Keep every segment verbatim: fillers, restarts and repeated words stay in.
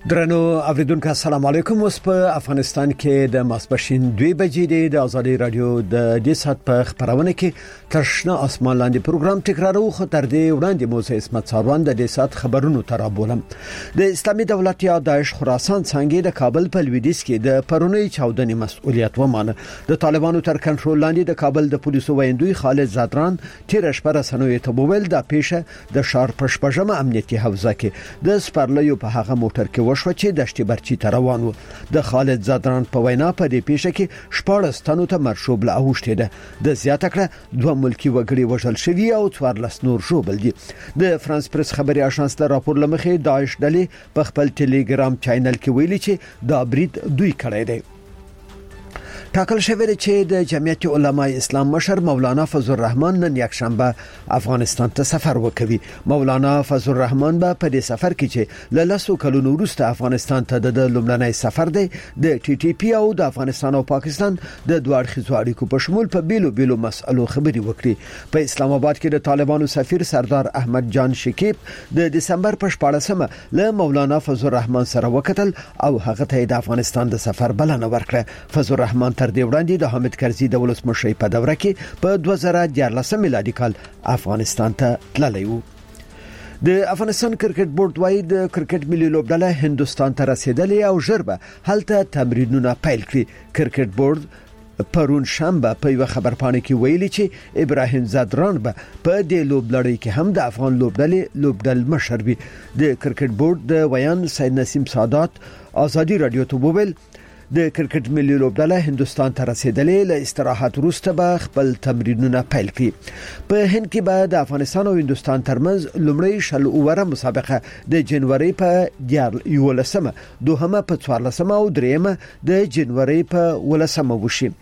درنو اوریدونکو السلام علیکم. اوس په افغانستان کې د ماسپښین دوه بجې د ازادي رادیو د دې سات په خبرونه کې ترشنه اسمان لاندې پروګرام تکرارو خو تر دې وړاندې موسی اسمت ساروان د دې سات خبرونو ترابولم. د اسلامي دولت یا داعش خراسان څنګه د کابل په لویدیځ کې د پرونی چاودنې مسؤلیت ومانه. د طالبانو تر کنټرول لاندې د کابل د پولیسو ویندوی خالد زادران تیر شپه رسنوي ته وویل د پیښه د شهر پښپژمه امنیتي حوزه کې د سپرلیو په هغه موټر کې شو چې دشتي برچی ته روان و. د خالد زادران په وینا په دې پیښه کې شپږ تنو ته مرشوب له اوښته ده. د زیاته کړه دوه ملکی وګړي وژل شوی او څوارلس نور ژوبل دي. د فرانس پریس خبري اژانس د راپور لمخې داعش ډلې په خپل ټلګرام چینل کې ویلي چې دا برید دوی کړی دی. ټاکل شوی دی چې د جمعیت علماء اسلام مشر مولانا فضل الرحمن نن یک شنبه افغانستان ته سفر وکوي. مولانا فضل الرحمن به په دې سفر کې چې له لسو کلونو وروسته افغانستان ته د لومړنۍ سفر دی د ټي ټي پی او د افغانستان او پاکستان د دوه اړخیزو اړیکو په شمول په بیلو بیلو مسئلو خبري وکړي. په اسلام آباد کې د طالبانو سفیر سردار احمد جان شکیب د دسمبر په شپاړسمه له مولانا فضل الرحمن سره وکتل او هغه ته د افغانستان د سفر بلنه ورکړه. فضل الرحمن تر دې وړاندې د حامد کرزي د ولسمشر په دوره کې په دوه زره دیارلس میلادي کال افغانستان ته تللی و. د افغانستان کرکټ بورډ وايي د کرکټ ملي لوبډله هندستان ته رسیدلې او ژر به هلته تمرینونه پیل کړي. کرکټ بورډ پرون شنبه په یو خبرپاڼه کې ویلي چې ابراهیم زادران به په دې لوبلړۍ کې هم د افغان لوبډلې لوبډل مشر وي. د کرکټ بورډ د ویان سید نسیم سادات ازادي رادیو ته وویل د کرکټ ملي لوبډله هندستان ته رسیدلې له استراحت وروسته به خپل تمرینونه پیل کړي. په هند کې به د افغانستان او هندستان ترمنځ لومړی شل اوره مسابقه د جنوري په دیار یولسمه دوهمه په څوارلسمه او دریمه د جنوري په ولسمه وشي.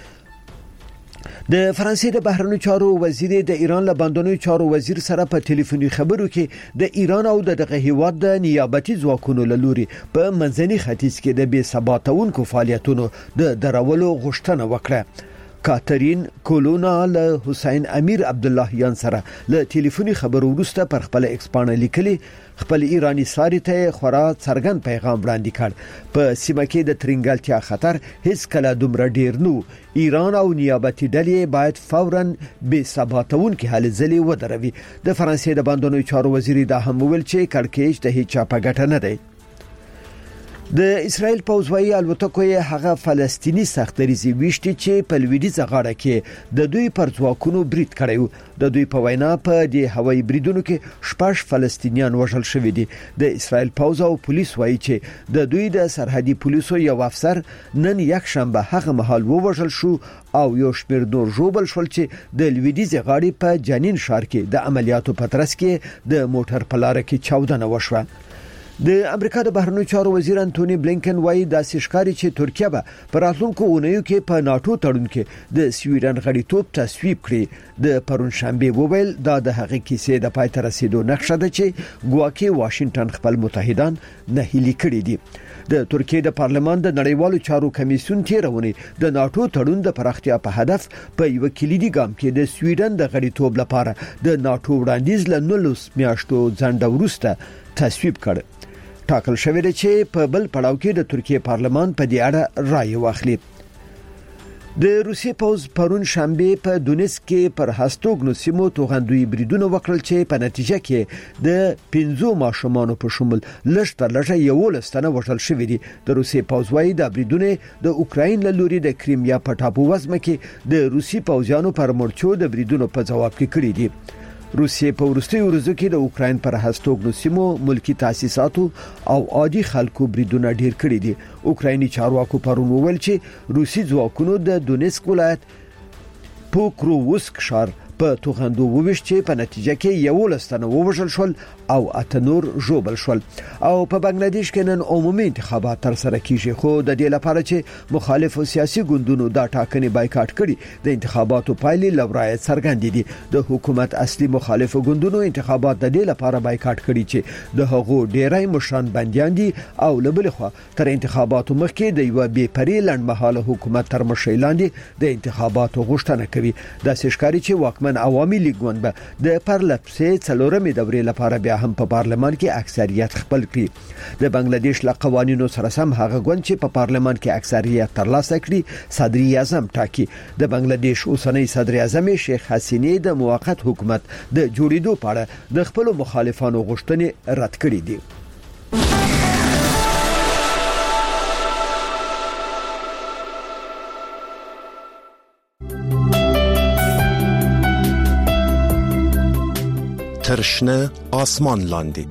د فرانسې د بهرنیو چارو وزیر د ایران له باندنیو چارو وزیر سره په ټلیفوني خبرو کې د ایران او دغه هیواد د نیابتي ځواکونو له لوري په منځني ختیځ کې د بې ثباتونکو فعالیتونو د درولو غوښتنه وکړه. کاترین کولونا له حسین امیر عبد الله یان سره له ټلیفوني خبرو وروسته پر خپل ایکسپانه لیکلي خپل ایرانی ساري ته خورا څرګند پیغام وړاندې کړ. په سیمه کې د ترنګلتیا خطر هیڅ کله دومره ډیر نو. ایران او نیابتي ډلې باید فوراً بې ثباتونکو هلې ځلې ودروي. د فرانسې د باندنیو چارو وزیر دا هم ویل چې کړکېچ د هیڅ چا په ګټه نه دی. د اسرائیل پوځوي الوتکو هغه فلسطینی سختریزي وشتي چې په لویدیځه غاړه کې د دوی پر ځواکونو برید کړی. د دوی په وینا په دې هوایي بریدونو کې شپږ فلسطینیان وژل شوي دي. د اسرائیل پوځ او پولیس وایي چې د دوی د سرحدي پولیسو یو افسر نن یک شنبه هغه مهال ووژل شو او یو شمېر نور ژوبل شول چې د لویدیځه غاړې په جنین ښار کې د عملیاتو په ترڅ کې د موټر په لار کې چاودنه وشوه. د امریکا د بهرنیو چارو وزیر انټونی بلینکن وايي د سشکاري چې ترکیه به پر راتلونکو اونیو کې په ناتو تړون کې د سویډن غړیتوب تصویب کړي. د پرون شنبه وویل دا د هغې کیسې د پای ته رسیدو نقشه ده چې ګواکې واشنگټن خپل متحدان نه هلي کړي دي. د ترکیه د پارلمان د نړیوالو چارو کمیسیون تیرونی د ناتو تړون د پراختیا په هدف په یو کلیدي ګام کې د سویډن د غړیتوب لپاره د ناتو وړاندیز له نولس میاشتو ځنډ وروسته تصویب کړ. ټاکل شوی دی چې په بل پړاو کې د ترکیه پارلمان په دې اړه رائے واخلي. د روسیې پوز پرون شنبه په دونیسک کې پر هستوګنو سیمو توغندوی بریدونه وکړل چې په نتیجه کې د پنځو ماشومانو په شمول لږ تر لږه یولس تنه وژل شوي دي. د روسیې پوز وايي د بریدونه د اوکراین له لوري د کریمیا په ټاپو وزمه کې د روسي پوځیانو پر مورچو د بریدونو په جواب کې کړی دي. روسیې په وروستیو ورځو کې د اوکراین پر هستوګنو سیمو ملکی تاسیساتو او عادي خلکو بریدونه ډیر کړي دي. اوکرایني چارواکو پرون وویل چې روسي ځواکونو د دونیسک ولایت پوکرووسک ښار په توغندو وویشت چې په نتیجه کې یولس تنه ووژل شول او اته نور ژوبل شول. او په بنگلاديش کې نن عمومي انتخابات تر سره کیږي خو د دې لپاره چې مخالف سیاسي ګوندونو دا ټاکنې بایکاټ کړي. د انتخاباتو پایلې لورای څرګند دي. د حکومت اصلي مخالف ګوندونو انتخابات د دې لپاره بایکاټ کړي چې د هغو ډیرای مشران بنديان دي او لبل خو تر انتخاباتو مخکې د یو بې پرې لړمحاله حکومت تر مشرۍ لاندې د انتخاباتو غوښتنه کوي. د سشکاري چې واکمن افغانستان عوامي لیگ ګوند به د پرلپسې څلورمې دورې لپاره بیا هم په پارلمان کې اکثریت خپل کړي. د بنگلاديش له قوانینو سره سم هغه ګوند چې په پارلمان کې اکثریت ترلاسه کړي صدر اعظم ټاکي. د بنگلاديش اوسنۍ صدر اعظم شیخ حسینه د موقت حکومت د جوړېدو په اړه د خپل مخالفانو غوښتنې رد کړې دي. ترشنه آسمان لاندې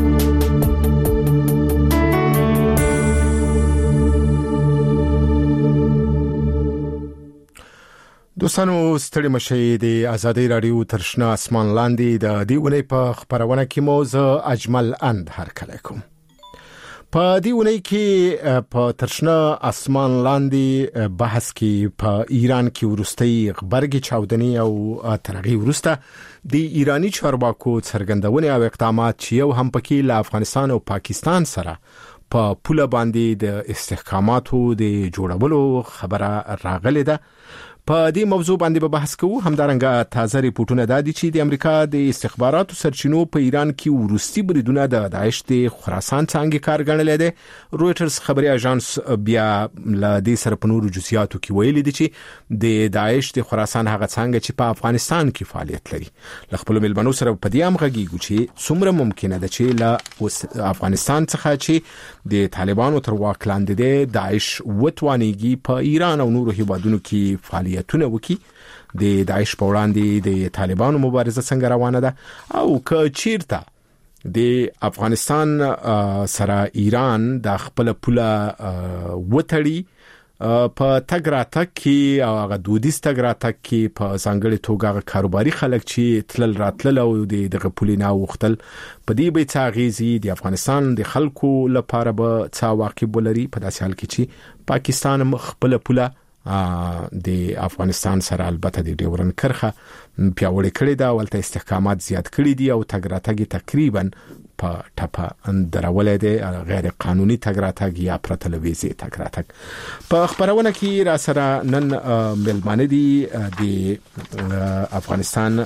دوستانو ستړي مشي د آزادۍ رادیو ترشنه آسمان لاندې د دې ونې په خبرونه کې موزه اجمل اند هر کله کوم. په دې ونې کې په ترشنه آسمان لاندې بحث کې په ایران کې ورستۍ خبرګي چاودنې او ترغیب ورسته د ایرانی چارواکو څرګندونه او اقدامات چې یو هم پکې له افغانستان او پاکستان سره په پوله باندې د استحکاماتو د جوړولو خبره راغله ده. په دې موضوع باندې به بحث کوو. همدارنګه تازه ریپورتونه دادي چې د امریکا د استخباراتو سرچینو په ایران کې ورستي بریدونه د داعش د خراسان څنګه کار غنلې ده. رويټرز خبري اژانس بیا ل دې سره په نورو جزئیاتو کې ویلي دي چې د داعش د خراسان هغه څنګه چې په افغانستان کې فعالیت لري. ل خپل ملمنو سره په دې هم غږیږي چې څومره ممکنه ده چې له افغانستان څخه چې د طالبانو تر واک لاندې ده داعش وتوانيږي په ایران او نورو هیوادونو کې فعالیت تونه وکي. د داعش په وړاندې د طالبانو مبارزه څنګه روانه ده او که چیرته د افغانستان سره ایران د خپل پوله وټړي په تګراتک کې او هغه دودیس تګراتک کې په ځانګړي توګه کاروباري خلک چې تلل راتلل او د دغه پولینا وختل په دې به تاغیزي د افغانستان د خلکو لپاره به څا واقع بولري. په داسې حال کې چې پاکستان خپل پوله د افغانستان سره البته د ډیورن کرخه پیاوړی کړی دا ولته استحکامات زیات کړی دي او تګراتګي تقریبا په ټپه درولې دي غیر قانوني تګراتګ یا پرتلويزي تګراتګ. په خبرونه کې را سره نن ملمانه دي د افغانستان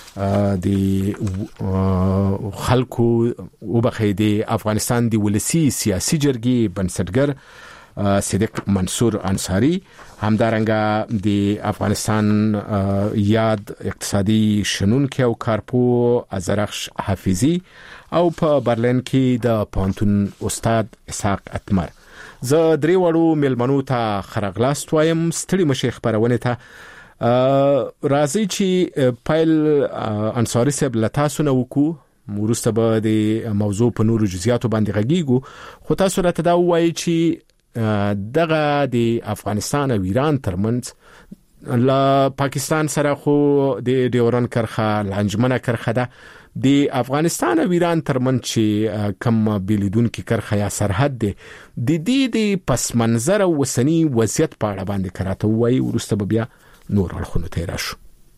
د خلکو وبخې د افغانستان د ولسی سیاسي جرګې بنسټګر صدیق منصور انصاری، همدارنګه د افغانستان یاد اقتصادي شنونکي او کارپو ازرخش حافظی او په برلین کې د پانتون استاد اسحاق اتمر. زه درې وړو ملمنو ته خرغلاست وایم. ستړي مشي خبرونه ته راځي چې پایل انصاری صاحب لتاسو نو کو ورسته به د موضوع په نورو جزئیاتو باندې غږیږو، خو تاسو راته دا وایي چې دغه د افغانستان او ایران ترمنځ لا پاکستان سره خو د ډیورن کرخه لنجمنه کرخه ده، د افغانستان او ایران ترمنځ چې کم بلیدون کې کرخه یا سرحد ده، د دې د پس منظر او وسنی وضعیت په اړه باندې کراته وایي ورسته بیا نور اړخونو ته راشو.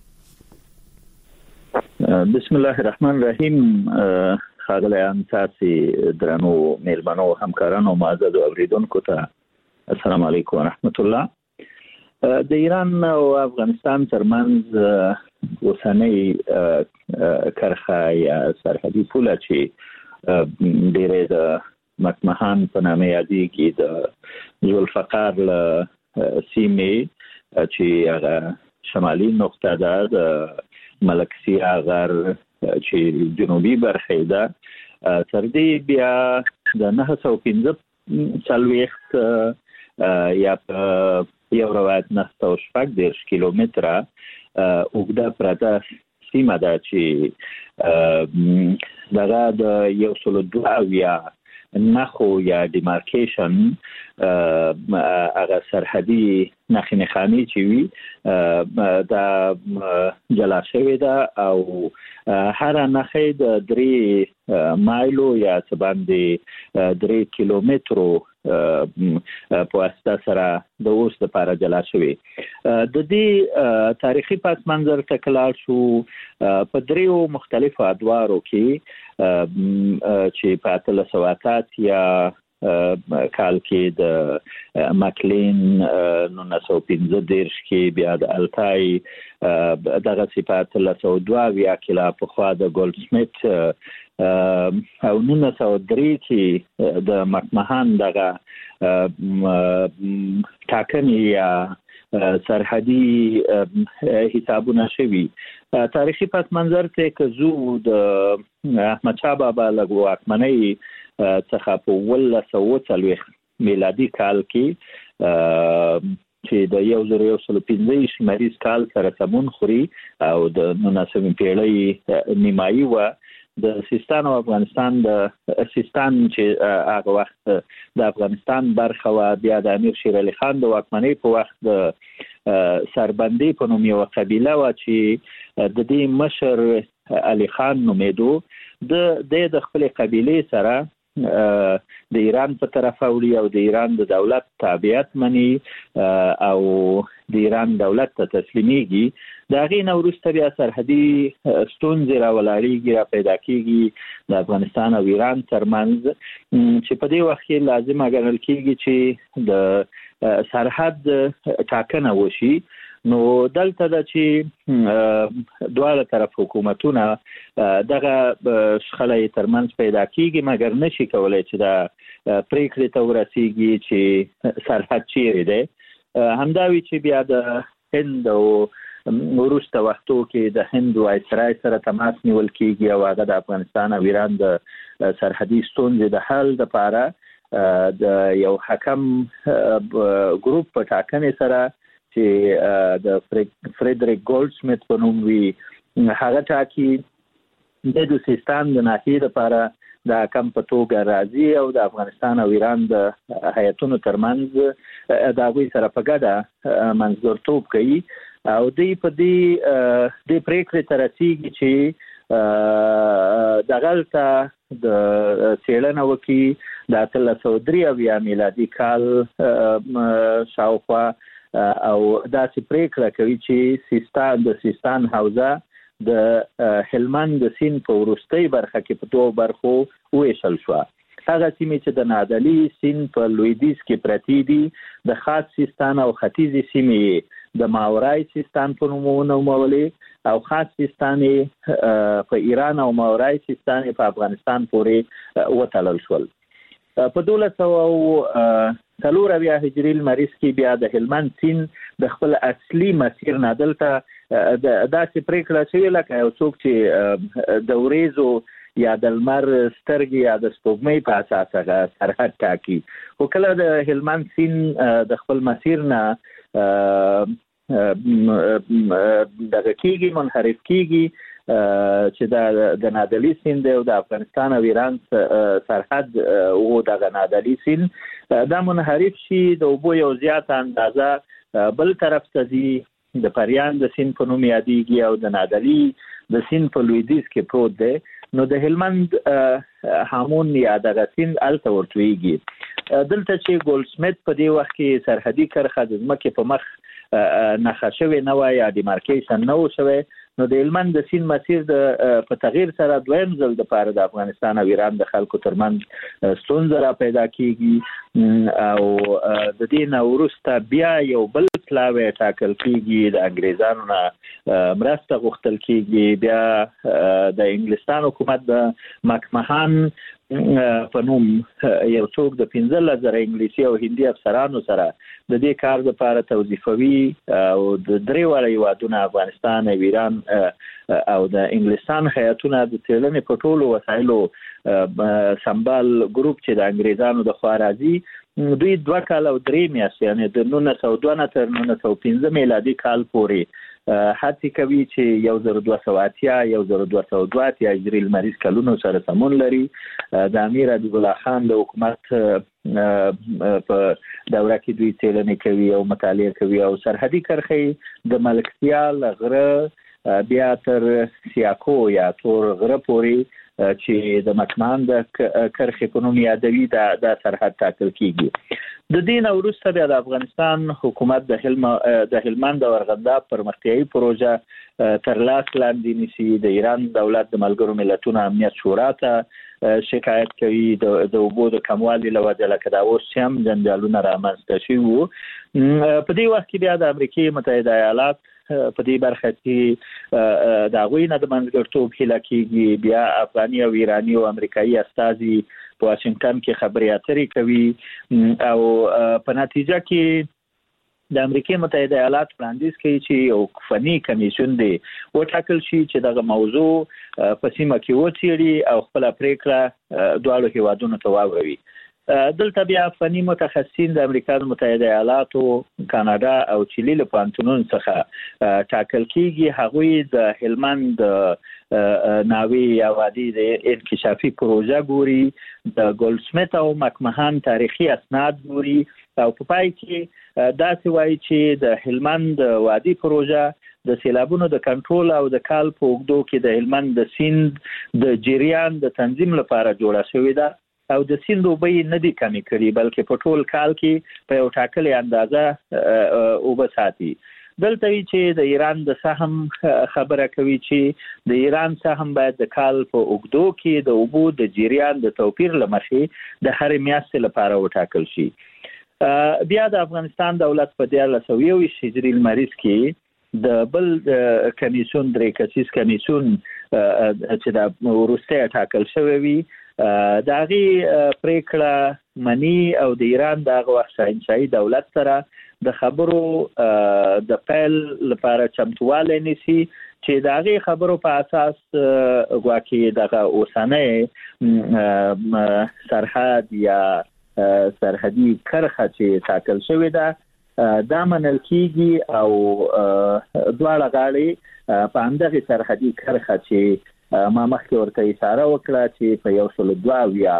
بسم الله الرحمن الرحیم. خاغلی انصاری درنو مهربانو همکارانو معزز اوریدونکو ته السلام علیکم ورحمت الله. د ایران او افغانستان ترمنځ وسنۍ کرخه یا سرحدي پوله چې ډېرې د مکمهان په نامه یادېږي، د ذوالفقار سیمې چې هغه شمالي نقطه ده، د ملکسیا غر چې جنوبي برخه ده، تر دې بیا د نهه سوه پنځه څلوېښت یا په یو روایت نهه سوه شپږ دېرش کیلومتره اوږده پرته سیمه ده چې دغه د یو سل دوه اویا نخو یا ډیمارکیشن هغه سرحدي نښې نښانې چې وي دا جلا شوې ده او هر نښې د درې مایلو یا څه باندې درې کیلومترو په واسطه سره د اوس لپاره جلا شوې. د دې تاریخي پس منظر ته کلاړ شو په دریو مختلفو ادوارو کې چې په اتلس سوه اتات یا کال کې د ماکلین نولس سوه پنځه دېرش کې بیا د التای دغه صفات له سوه دوه اویا کاله پخوا د ګولډ سمیت او نولس سوه درې کې د مکمهان دغه ټاکنې یا سرحدي حسابونه شوي. تاریخي پس منظر ته که زو د احمد شاه بابا له واکمنۍ څخه په اوولس سوه څلوېښت میلادي کال کې چې د یو زر یو سل پنځه شمریز کال سره سمون خوري او د نولسمې پیړۍ نیمایي وه، د سیستان او افغانستان د سیستان چې هغه وخت د افغانستان برخه و، بیا د امیر شیر علي خان د واکمنۍ په وخت د سربندي په نوم یوه قبیله وه چې د دې مشر علي خان نومېدو. د د خپلې قبیلې سره د ایران په طرف اوړي او د ایران د دولت تابعیت مني او د ایران دولت ته تسلیمیږي. د هغې نه وروسته بیا سرحدي ستونزې راولاړېږي، را پیدا کېږي د افغانستان او ایران ترمنځ، چې په دې وخت کې لازمه ګڼل کېږي چې د سرحد ټاکنه وشي. نو دلته د چې دواړه طرف حکومتونه دغه شخړې ترمنځ پیدا کېږي، مګر نشي کولی چې دا پریکړې ته ورسېږي چې سرحد چیرې دی. همدا وي چې بیا د هند او وروسته وختو کې د هند وایسرای سره تماس نیول کېږي او هغه د افغانستان او ایران د سرحدي ستونزې د حل لپاره د یو حکم ګروپ په ټاکنې سره چې د فریدریک ګولډ سمیت په نوم وي هغه ټاکي د سیستان د ناحیې لپاره د حکم په توګه راځي او د افغانستان او ایران د هیاتونو ترمنځ د هغوی سره په ګډه منځګړیتوب کوي او دوی په دې دې پریکړې ته رسېږي چې دغلته د څېړنه وکړي د اتلس سوه درې اویا میلادي کال شاوخوا او داسې پریکړه کوي چې سیستان د سیستان حوزه د هلمند د سیند په وروستۍ برخه کې په دوو برخو وویشل شوه. هغه سیمې چې د نادعلي سیند په لویدیځ کې پرتې دي، د خاص سیستان او ختیځې سیمې د ماورای سیستان په نوم ونومولې او خاص سیستان په ایران او ماورای سیستان په افغانستان پورې وتړل شول. په دولس سوه څلور اویا هجري لمریز کې بیا د هلمند سیند د خپل اصلي مسیر نه دلته داسې پریکړه شوې لکه یو څوک چې د وریځو یا د لمر سترګې یا د سپوږمۍ په اساس هغه سرحد ټاکي. خو کله د هلمند سیند د خپل مسیر نه دغه کېږي منحرف کېږي چې د نادعلي سیند او د افغانستان او ایران سرحد و دغه نادعلي سیند دا منحرف شي، د اوبو یو زیاته اندازه بل طرف ته ځي، د پریان د سیند په نوم یادېږي او د نادعلي د سیند په لویدیځ کې پروت دی. نو د هلمند هامون یا دغه سیند هلته ورتویږي. دلته چې ګولډ سمیت په دې وخت کې سرحدي کرښه د ځمکې په مخ نښه شوې نه وه یا ډیمارکیشن نه و شوی، نو د هلمند د سیند مسیر د په تغییر سره دویم ځل دپاره د افغانستان او ایران د خلکو ترمنځ ستونزه را پیدا کېږي او د دې نه وروسته بیا یو بل پلاوی ټاکل کېږي، د انګریزانو نه مرسته غوښتل کېږي. بیا د انګلستان حکومت د مکمهان په نوم یو څوک د پنځلس زره انګلیسي او هندي افسرانو سره د دې کار لپاره توظیفوي او د درې واړه هیوادونه افغانستان او ایران او د انګلستان هیاتونه د څېړنې په ټولو وسایلو سمبال ګروپ چې د انګریزانو د خوا راځي، دوی دوه کال او درې میاشتې یعنې د نولس سوه دوه نه تر نولس سوه پنځه میلادي کال پورې هڅې کوي چې یو زر دوه سوه اتیا یو زر دوه سوه دوه اتیا هجري لمریز کلونو سره سمون لري. د امیر حبیب الله خان د حکومت په دوره کې دوی څېړنې کوي او مطالعه کوي او سرحدي کرښې د ملکتیا له غره بیا تر سیاکو یا تور غره پورې چې د مکمهان د کرښې په نوم یادوي دا سرحد ټاکل کېږي. د دې نه وروسته بیا د افغانستان حکومت د هلمند او ارغنداب پرمختیایي پروژه تر لاس لاندې نیسي، د ایران دولت د ملګرو ملتونو امنیت شورا ته شکایت کوي د د اوبو د کموالي له وجې لکه دا اوس هم جنجالونه رامنځته شوي وو. په دې وخت کې بیا د امریکای متحده ایالات په دې برخه کې د هغوی نه د منځګړیتوب هیله کېږي. بیا افغاني او ایراني او امریکایي استازي په واشنگټن کې خبرې اترې کوي او په نتیجه کې د امریکای متحده ایالات وړاندیز کوي چې یو فني کمیسیون دی وټاکل شي چې دغه موضوع په سیمه کې وڅېړي او خپل پریکړه دواړو هیوادونو ته واوروي. دلته بیا فني متخصصین د امریکا متحده ایالاتو، کاناډا او چیلي له پوهنتونونو څخه ټاکل کیږي. هغوی د هلمند ناوی یا وادي د انکشافي پروژه ګوري، د ګولډسمیت او مکمهان تاریخي اسناد ګوري او په پای کې دا څه وایي چې د هلمند وادي پروژه د سیلابونو د کنټرول او د کال په اوږدو کې د هلمند د سیند د جریان د تنظیم لپاره جوړه شوې ده او د سیند اوبه نه دي کمې کړي بلکې په ټول کال کې په یو ټاکلې اندازه اوبه ساتي. دلته وی چې د ایران د سهم خبره کوي چې د ایران سهم باید د کال په اوږدو کې د اوبو د جریان د توپیر لمخې د هر میاشتې لپاره وټاکل شي. بیا د افغانستان دولت په دیارلس سوه یو ویشت هجري لمریز کې د بل کمیسیون درې کسیز کمیسیون چې د وروسته ټاکل شوی وي د هغې پریکړه مني او د ایران د هغه وخت شاهنشاهي دولت سره د خبرو د پیل لپاره چمتوالی نیسي چې د هغې خبرو په اساس ګواکې دغه اوسنی سرحد یا سرحدي کرښه چې ټاکل شوې ده دا منل کیږي او دواړه غاړې په همدغه سرحدي کرښه چې ما مخکې ورته اشاره وکړه چې په یو سل دوه اویا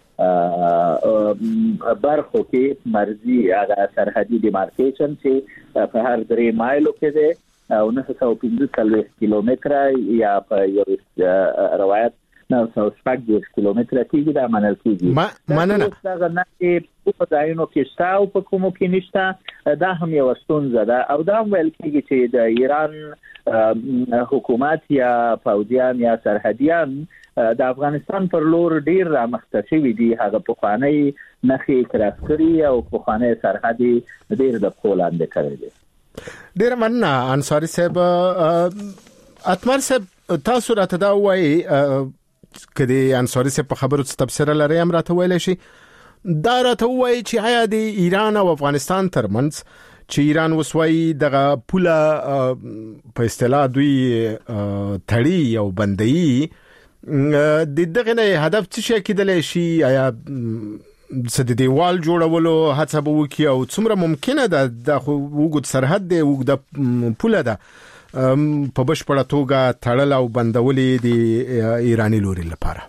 برخو کې مرزي هغه سرحدي ډیمارکیشن چې په هر درې مایلو کې ده او نه څو پنځه څلوېښت کیلومتره یا په یو روایت نو څو شپږ کیلومتره کېږي دا منل کېږي. مننه. دا نه چې په ځایونو کې شته او په کومو کې نشته دا هم یو ستونزه ده او دا هم ویل کېږي چې د ایران حکومت یا پوځیان یا سرحدیان د افغانستان پر لور ډیر رامخته شوي دي. هغه پخوانی نښې کراس کړي او پخوانی سرحد ډیر د پښو لاندې کړی دی. ډیر مننه انصاري صاحب. اتمر صاحب تاسو راته دا وایي کدی انصاري صاحب په خبرو څه تفسیر لري هم راته ویل شي دا راته وایي چې آیا د ایران او افغانستان ترمنځ چې ایران وسوي دغه پوله په اصطلاح دوی تړي او بندي د دغه نه هدف څه شي کېدلی شي؟ آیا څه د دیوال جوړولو هڅه به وکړي او څومره ممکنه ده د وګړو سرحد دی وګړو پوله ده په بشپړه توګه تړل او بندولې د ایرانی لوري لپاره؟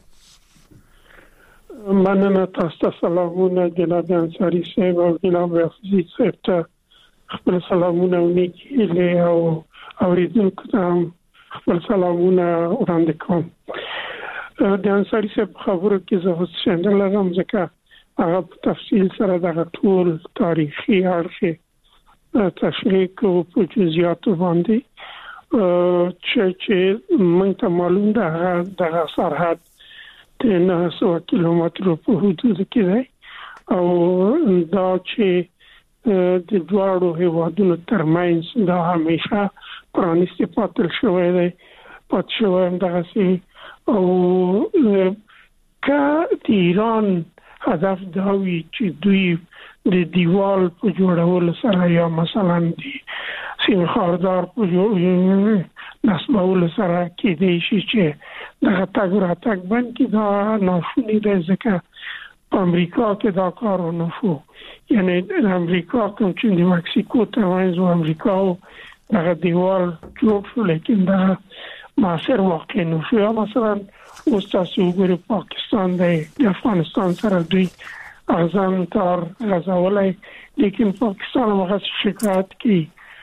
مننه. تاسو سلامونه جناب انصاري صاحب او جناب حفیظ صاحب ته خپل سلامونه ونیکي او اوریدونکو ته خپل سلامونه وړاندې کوم. د انصاري صاحب خبرو کې زه اوس شامل لرم ځکه هغه په تفصیل سره د ټول تاریخي اړخ تشریح کوو په جزئیاتو باندې چې چې موږ ته معلوم ده د سرحد د نه سوه کیلومترو په حدود کې دی او دا چې د دواړو هیوادونو ترمنځ دا همیشه پرانیستی پاتل شوی دی پات شوی هم دغسې او که د ایران هدف دا وي چې دوی د دیوال په جوړولو سره یا مثلا د سیم خاردار په نصبولو سره کېدای شي چې دغه تګ راتګ بند کړي. دا ناشونی دی ځکه په امریکا کې دا کار ونه شو. یعنی د امریکا کوم چې د مکسیکو ترمنځ و امریکا دغه دیوال جوړ شو لیکن دا معاصر واقع نه شو. یا مثلا اوس تاسو وګورئ پاکستان دی د افغانستان سره دوی اغزان تار غزولی لیکن پاکستان هم هغه شکایت کوي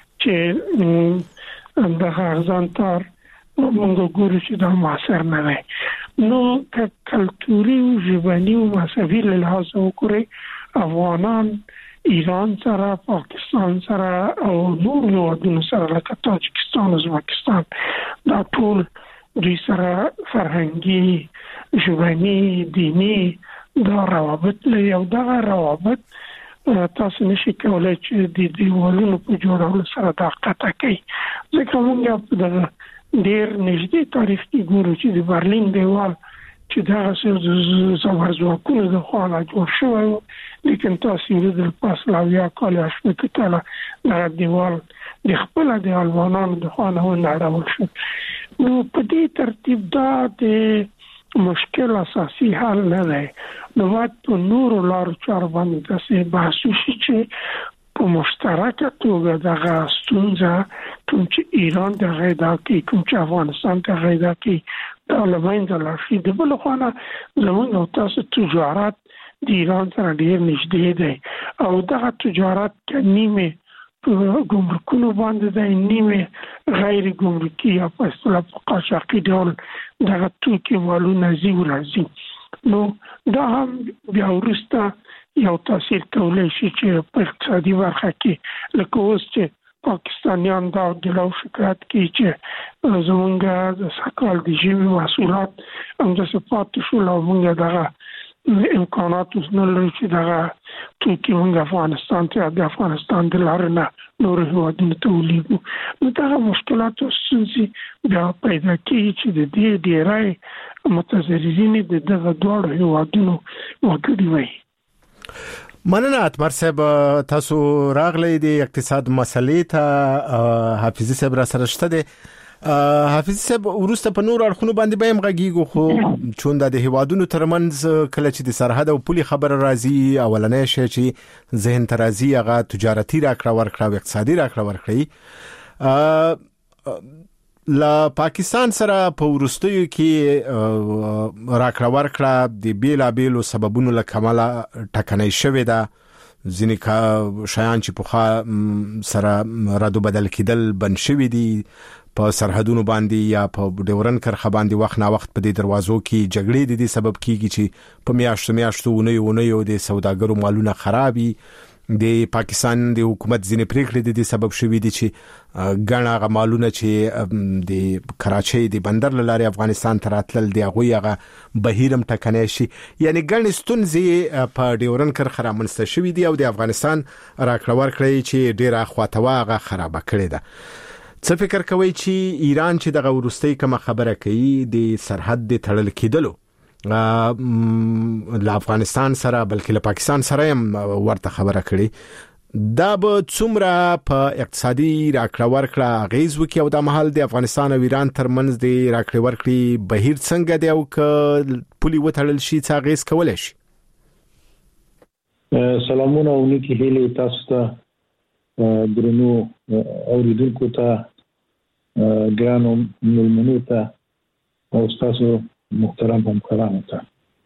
چې دغه اغزان تار موږ ګورو چې دا معاصر نه دی. نو که کلتوري او ژبني او مذهبي له لحاظه وګورئ افغانان ایران سره پاکستان سره او نور هیوادونو سره لکه تاجکستان ازبکستان دا ټول دوی سره فرهنګي ژبني ديني دا روابط لري او دا روابط تاسو نشي کولای چې د دیوالونو په جوړولو سره دا قطع کوي. ځکه موږ د ډېر نږدې تاریخ کې ګورو چې د برلین دیوال چې دا څه زمرځواکونو د خوا جوړ شوی، لیکن تاسو د پاسلاویا کال شپږ کاله دا دیوال د خپل د البانانو د خوا نه ونړول شو. نو په دې ترتیب دا د مشکل اساسي حل نه دی. نو باید په نورو لارو چارو باندې داسې بحث وشي چې په مشترکه توګه دغه ستونزه کوم چې ایران دغه دا کوي، کوم چې افغانستان دغه دا کوي، دا له منځه لاړ شي. د بل خوا نه زموږ او تاسو تجارت د ایران سره ډېر نږدې دی او دغه تجارت که نیمه په ګمرکونو باندې دی، نیمه غیر ګمرکي یا په اصطلاح په قاچاقي ډول دغه توکي مالونه ځي وراځي. نو دا هم بیا وروسته یو تاثیر کولی شي چې په اقتصادي برخه کې لکه اوس چې پاکستانیان دا دلو شکایت کوي چې زمونږ د سږکال د ژمي محصولات همداسې پاتې شول او موږ دغه امکانات اوس نه لرو چې دغه توکي موږ افغانستان ته د افغانستان د لارې نه نورو هېوادونو ته ولیږو. نو دغه مشکلات او ستونزې بیا پیدا کېږي چې د دې ډېری متضررین د دغه دواړو هېوادونو وګړي وي. مننه اتمر صاحب، تاسو راغلی د اقتصاد مسلې ته حافظي صاحب را سره شته دي. حافظ صاحب ورسته په نور اړخونو باندې به هم غږیږو، خو چون د هیوادونو ترمنځ کله چې د سرحد او پولي خبر راځي اولنې شي چې ذهن ترازی هغه تجارتي راکړه ورکړه او اقتصادي راکړه ورکړي. لا پاکستان سره په ورستیو کې راکړه ورکړه د بیلا بیلو سببونو له کماله ټکنۍ شوې ده. ځینې کا شیان چې په سره رادو بدل کېدل بند شوي دي، په سرحدونو باندې یا په ډیورن کرخه باندې وخت نا وخت په دې دروازو کې جګړې د دې سبب کیږي چې په میاشتو میاشتو ونې ونې د سوداګرو مالونه خرابي. د پاکستان د حکومت ځینې پریکړې د دې سبب شوي دي چې ګڼه هغه مالونه چې د کراچۍ د بندر له لارې افغانستان ته راتلل د هغوی هغه بهیر هم ټکنی شي. یعنی ګڼې ستونزې په ډیورن کرخه رامنځته شوي دي او د افغانستان راکړه ورکړه چې ډېره خواته هغه خرابه کړې ده. څه فکر کوئ چې ایران چې دغه ورستۍ کومه خبره کوي د سرحد د تړل کېدلو له افغانستان سره بلکې له پاکستان سره هم ورته خبره کړي، دا به څومره په اقتصادي راکړه ورکړه اغیز وکړي او د مهال د افغانستان او ایران ترمنځ د راکړې ورکړې بهیر څنګه دی او که پولي وتړل شي څه اغیز کولی شي؟ سلامونه او نیکی هیلې تاسو ته، درنو اوریدونکو ته، ګرانو ملمنو ته او تاسو محترم همکارانو ته.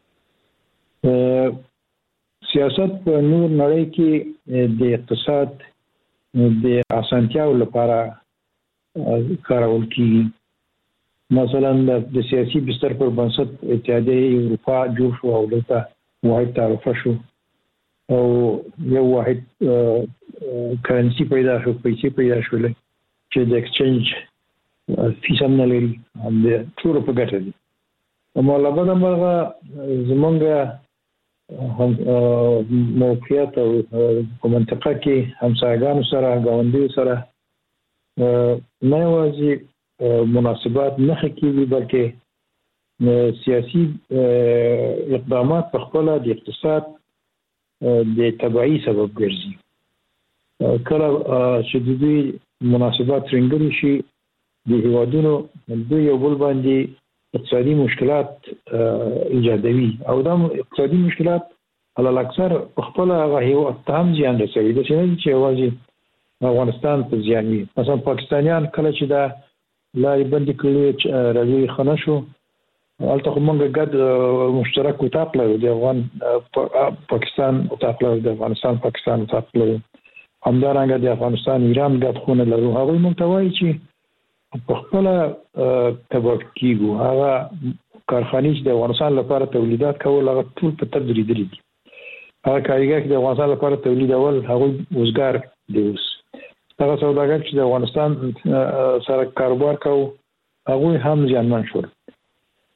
سیاست په نور نړۍ کې د اقتصاد د اسانتیاو لپاره کارول کیږي. مثلا د سیاسي بستر پر بنسټ اتحادیه اروپا جوړ شو او دلته واحد تعرفه شو او یو واحد کرنسي پیدا شو، پیسې پیدا شولې چې د ایکسچینج فیس هم نه لري، هم د ټولو په ګټه دي. مولابه د مرغه زمونږ موقعیت او په منطقه کې همسایګانو سره ګاونډیو سره نه یوازې مناسبات نه ښه کېږي بلکې سیاسي اقدامات په خپله د اقتصاد د تبعی سبب ګرځي. کله چې د دوی مناسبات رنګري شي د هیوادونو دوی یو بل باندې اقتصادي مشکلات ایجادوي او دا اقتصادي مشکلات علل اکثر په خپل هغه هیواد ته هم زیان رسوي. د څه چې یوازې افغانستان ته زیان وي. مثلا پاکستانیان کله چې دا لارې بندې کړې چې راځي خنه شو هلته خو موږ ګډ مشترک اتاق لرو، د افغان پاکستان اتاق لرو، د افغانستان پاکستان اتاق لرو، همدارنګه د افغانستان ایران ګډ خونه لرو. هغوی موږ ته وایي چې په خپل تبعید کیږو، هغه کارخانې چې د افغانستان لپاره تولیدات کول هغه ټول په تبدیل دي. هغه کارګر چې د افغانستان لپاره تولیدول هغه وزګار دی. اوس هغه سوداګر چې د افغانستان سره کاروبار کوي هغه هم ځانمن شول.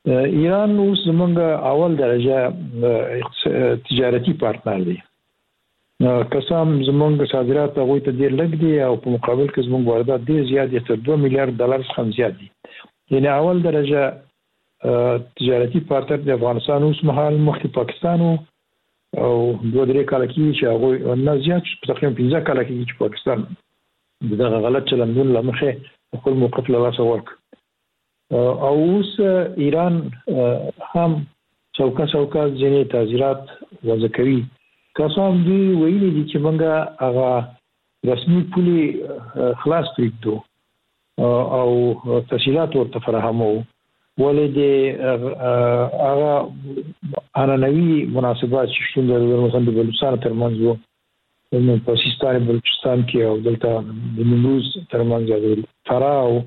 ایران اوس زمونږ اول درجه تجارتي پارتنر دی. قسم زمونږ صادرات هغه ته ډیر لږ دي او په مقابل کې زمونږ واردات ډیر زیات دي، تر دوه میلیارډ ډالر څخه زیات دي. یعنی اول درجه تجارتي پارتنر د افغانستان اوس مهال مخکې پاکستان او دوه درې کال کې چې هغه نه زیات تقریبا پنځه کال کې چې پاکستان دغه غلط چلندون لمخه خپل موقف له لاسه ورک او اوس ایران هم څوکا څوکا ځینې تعزیرات وضع کوي. کسان دی ویلي دي چې موږ هغه رسمي پولي خلاص پریږدو او تفصیلات ورته فراهمو، ولې د هغه عنعنوي مناسبات چې شتون لري مثلا د بلوچستان ترمنځ وو، د پاکستان بلوچستان کې او دلته د نیمروز ترمنځ د فراه او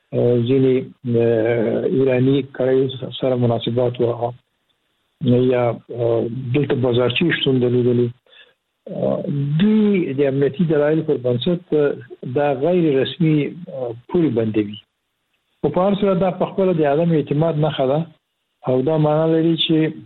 ځینې ایرانی کړي سره مناسبات وو یا دلته بازارچی شتون درلودلی. دوی د امنیتي دلایل پر بنسټ دا غیر رسمي پولي بندوي. په پار سره دا په خپل د عدم اعتماد نه خلا او دا معنی لري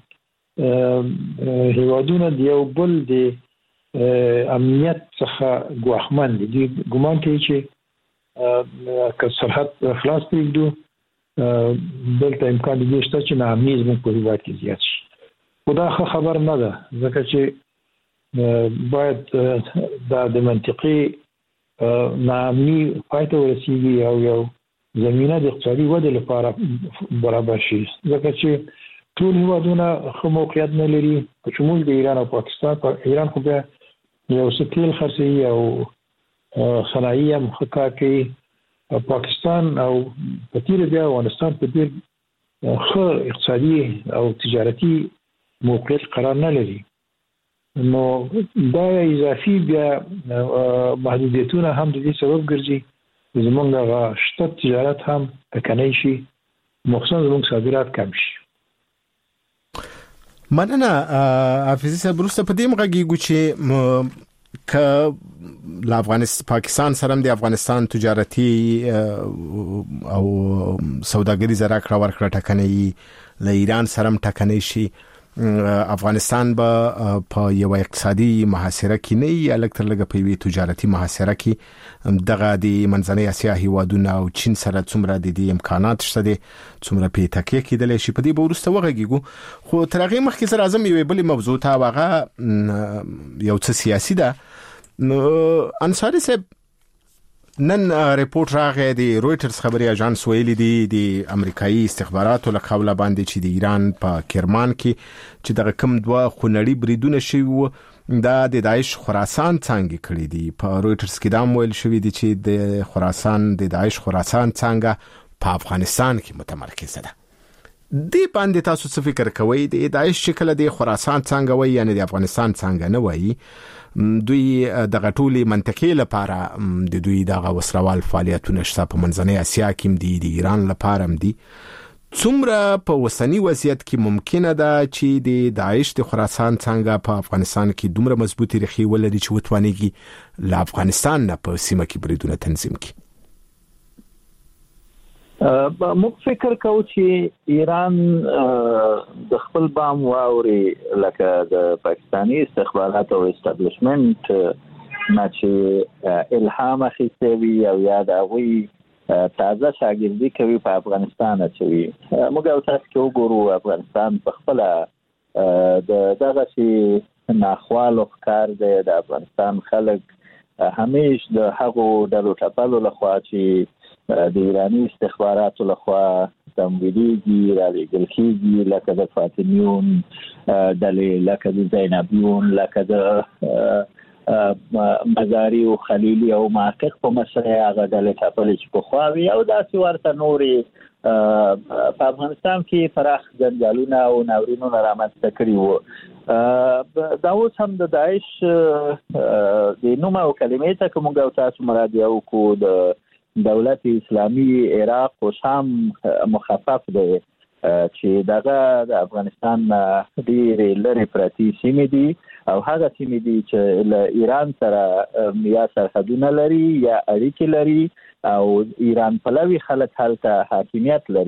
چې هیوادونه د یو بل د امنیت څخه ګواښمن دي. ګومان کوي چې که سرحد خلاص پرېږدو دلته امکان دی شته چې ناامني زموږ په هیواد کې زیات شي. خو دا ښه خبر نه ده، ځکه چې باید دا د منطقي ناامني پای ته ورسیږي او یو زمینه د اقتصادي ودې لپاره برابر شي، ځکه چې ټول هیوادونه ښه موقعیت نه لري په شمول د ایران او پاکستان. ایران خو بیا یو څه تیل خرڅوي او صنایع هم ښه کار کوي، پاکستان او په تیره بیا افغانستان په ډېر ښه اقتصادي او تجارتي موقعیت قرار نه لري. نو دا اضافي بیا محدودیتونه هم د دې سبب ګرځي زمونږ هغه شته تجارت هم ټکنی شي، مخصوصا زمونږ صادرات کم شي. مننه حافظي صاحب. وروسته په دې مغږیږو چې که له افغانستان پاکستان سره د افغانستان تجارتي او سوداګریزه راکړه ورکړه ټکنی، له ایران سره هم ټکنی شي، افغانستان به په یو اقتصادي محاصره کې نه یا لکه تر لږه په یوې تجارتي محاصره کې دغه د منځنۍ اسیا هیوادونه او چین سره څومره د دې امکانات شته دي څومره په تکیه کېدلی شي. په دې به وروسته وغږیږو، خو تر هغې مخکې زه راځم یوې بلې موضوع ته، هغه یو څه سیاسي ده. نو انصاري صاحب، نن ریپورت راغی د رويټرز خبري اژانس ویلي دی د امریکایي استخباراتو له قوله باندې چې د ایران په کرمان کې چې دغه کم دوه خونړي بریدونه شوي وو دا د داعش خراسان څنګه کړی دی. په رويټرز کې دا ویل شوی دی چې د خراسان د داعش خراسان څنګه په افغانستان کې متمرکز ده. دی باندې تاسو څه فکر کوئ؟ د داعش شکل د خراسان څنګه وایي یعنی د افغانستان څنګه نه وایي؟ دوی د غټولي منطقې لپاره د دوی دغه وسروال فعالیتونه شته په منځنۍ اسیا کې دي، د ایران لپاره هم دي. څومره په وسنی وضعیت کې ممکنه ده چې د داعش د خراسان څنګه په افغانستان کې دومره مضبوطی رخي ولري چې وتوانيږي له افغانستان نه په سیمه کې بریدونه تنظیم کړي؟ موږ فکر کوو چې ایران د خپل بام واوري لکه د پاکستاني استخبارات او استابلیشمنت نه چې الهام اخیستی وي او یا د هغوی تازه شاګردي کوي په افغانستان اچوي. موږ او تاسو کې وګورو افغانستان په خپله د دغسې ناخوالو ښکار دی. د افغانستان خلک همیش د هغو ډلو ټپلو لخوا چې د ایرانی استخباراتو لخوا تمویلیږي رالیږل کېږي، لکه د فاطمیون ډلې، لکه د زینبیون، لکه د مزاري او خلیلي او محقق په مسله هغه ډلې ټپلې چې پخوا وي او داسې ورته نورې په افغانستان کې پراخ جنجالونه او ناورینونه رامنځته کړي وو. دا اوس هم د داعش د نوم او کلمې ته که موږ او تاسو مراجعه وکړو، د دولت اسلامی عراق او شام مخفف دی چې دغه د افغانستان ډېرې لرې پرتې سیمې دي او هغه سیمې دي چې له ایران سره یا سرحدونه لري یا اړیکې لري او ایران پلوي خلک هلته حاکمیت لري.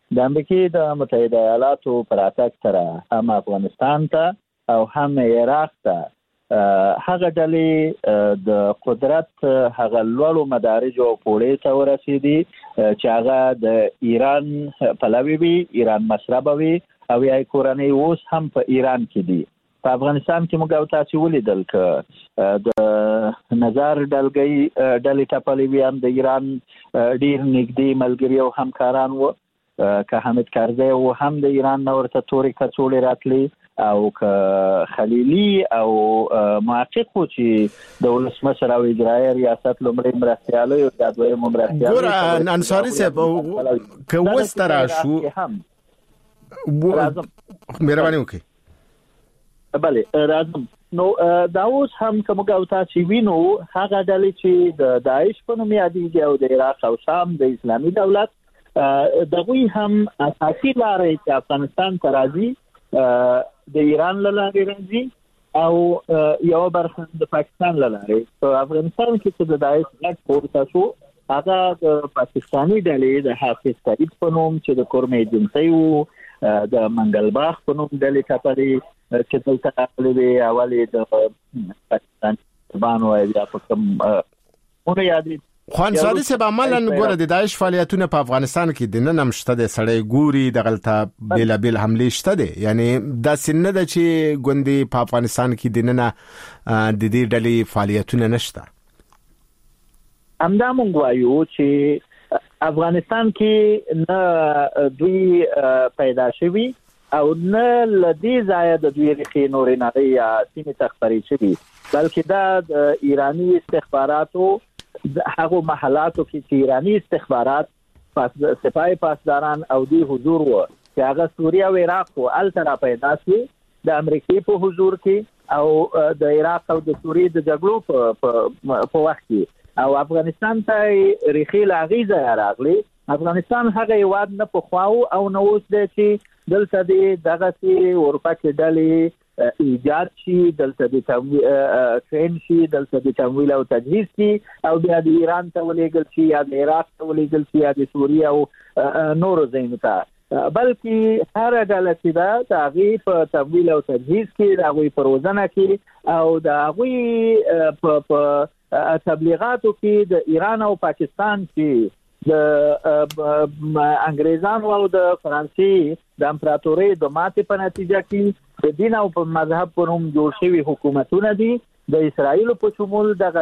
د امریکای د متحده ایالاتو پر اتاک سره هم افغانستان ته او هم عراق ته هغه ډلې د قدرت هغه لوړو مدارج او پوړې ته ورسېدي چې هغه د ایران پلوي وي، ایران مشرب وي او یا کورنۍ اوس هم په ایران کې دي. په افغانستان کې موږ تاسو ولیدل ک د نظر ډلګي ډلې ټاپلې وي هم د ایران ډیر نږدې ملګری او همکاران وو، که حامد کرزی او هم د ایران نورته تورې کڅوړې راتلې او که خلیلی او محقق و چې د ولسمشر او اجرایي ریاست لومړی مرستیاله او د دویم مرستیاله ګور انصاری صاحب که وسترا شو مهرباني وکړئ. بله راځم. نو دا اوس هم کوم غوتا چې وینو هغه ډلې چې د داعش په نوم یادېږي او د عراق او شام د اسلامي دولت دغوی هم اساسي لارې چې افغانستان ته راځي د ایران له لارې راځي او یو برخه د پاکستان له لارې. په افغانستان کې چې د داعش غټ پورته شو هغه د پاکستاني ډلې د حافظ سعید په نوم چې د کورمه ایجنسي وو، د منګلباغ په نوم ډلې ټاپلې چې دلته راغلي اولې د پاکستان بانو یا په کوم مونږ یادې خوان سادي صاحب عملاً ګوره د داعش فعالیتونه په افغانستان کې د نن هم شته د سړی ګوري د غلطه بیل بیل حمله شته دي، یعنی دا سننه د چې ګوندي په افغانستان کې د نن د دې ډلې فعالیتونه نشته. همدا مونږ وایو چې افغانستان کې نه دوی پیدا شوي او نه لدی ځای د دوی ریښې نورې نه یا سیمې ته خپرې شوي، بلکې دا د ایرانی استخباراتو هغه محلاتو کې چې ایرانی استخبارات پاس سپای پاسداران او دی حضور وو چې هغه سوریه او عراق او الترا پیدا شي د امریکای په حضور کې او د عراق او د سوریې د جګړو په په وخت کې او افغانستان ته ریخي لاغیزه راغلی. افغانستان هغه یواد نه په خواو او نو اوس د چې دلته د دغه سي اروپا کې ډلې ایجاد شي، دلته د تمویل شي، دلته د تمویل او تجهیز شي او بیا د ایران ته ولېږل شي یا د عراق ته ولېږل شي یا د سوریه او نورو ځایونو ته، بلکې هر ډله چې دا د هغوی په تمویل او تجهیز کې، د هغوی په روزنه کې او د هغوی په تبلیغاتو کې د ایران او پاکستان کې د انګریزانو او د فرانسې د امپراتورۍ د ماتې په نتیجه کې د دین او په مذهب په نوم جوړ شوي حکومتونه دي. د اسرائیل په شمول دغه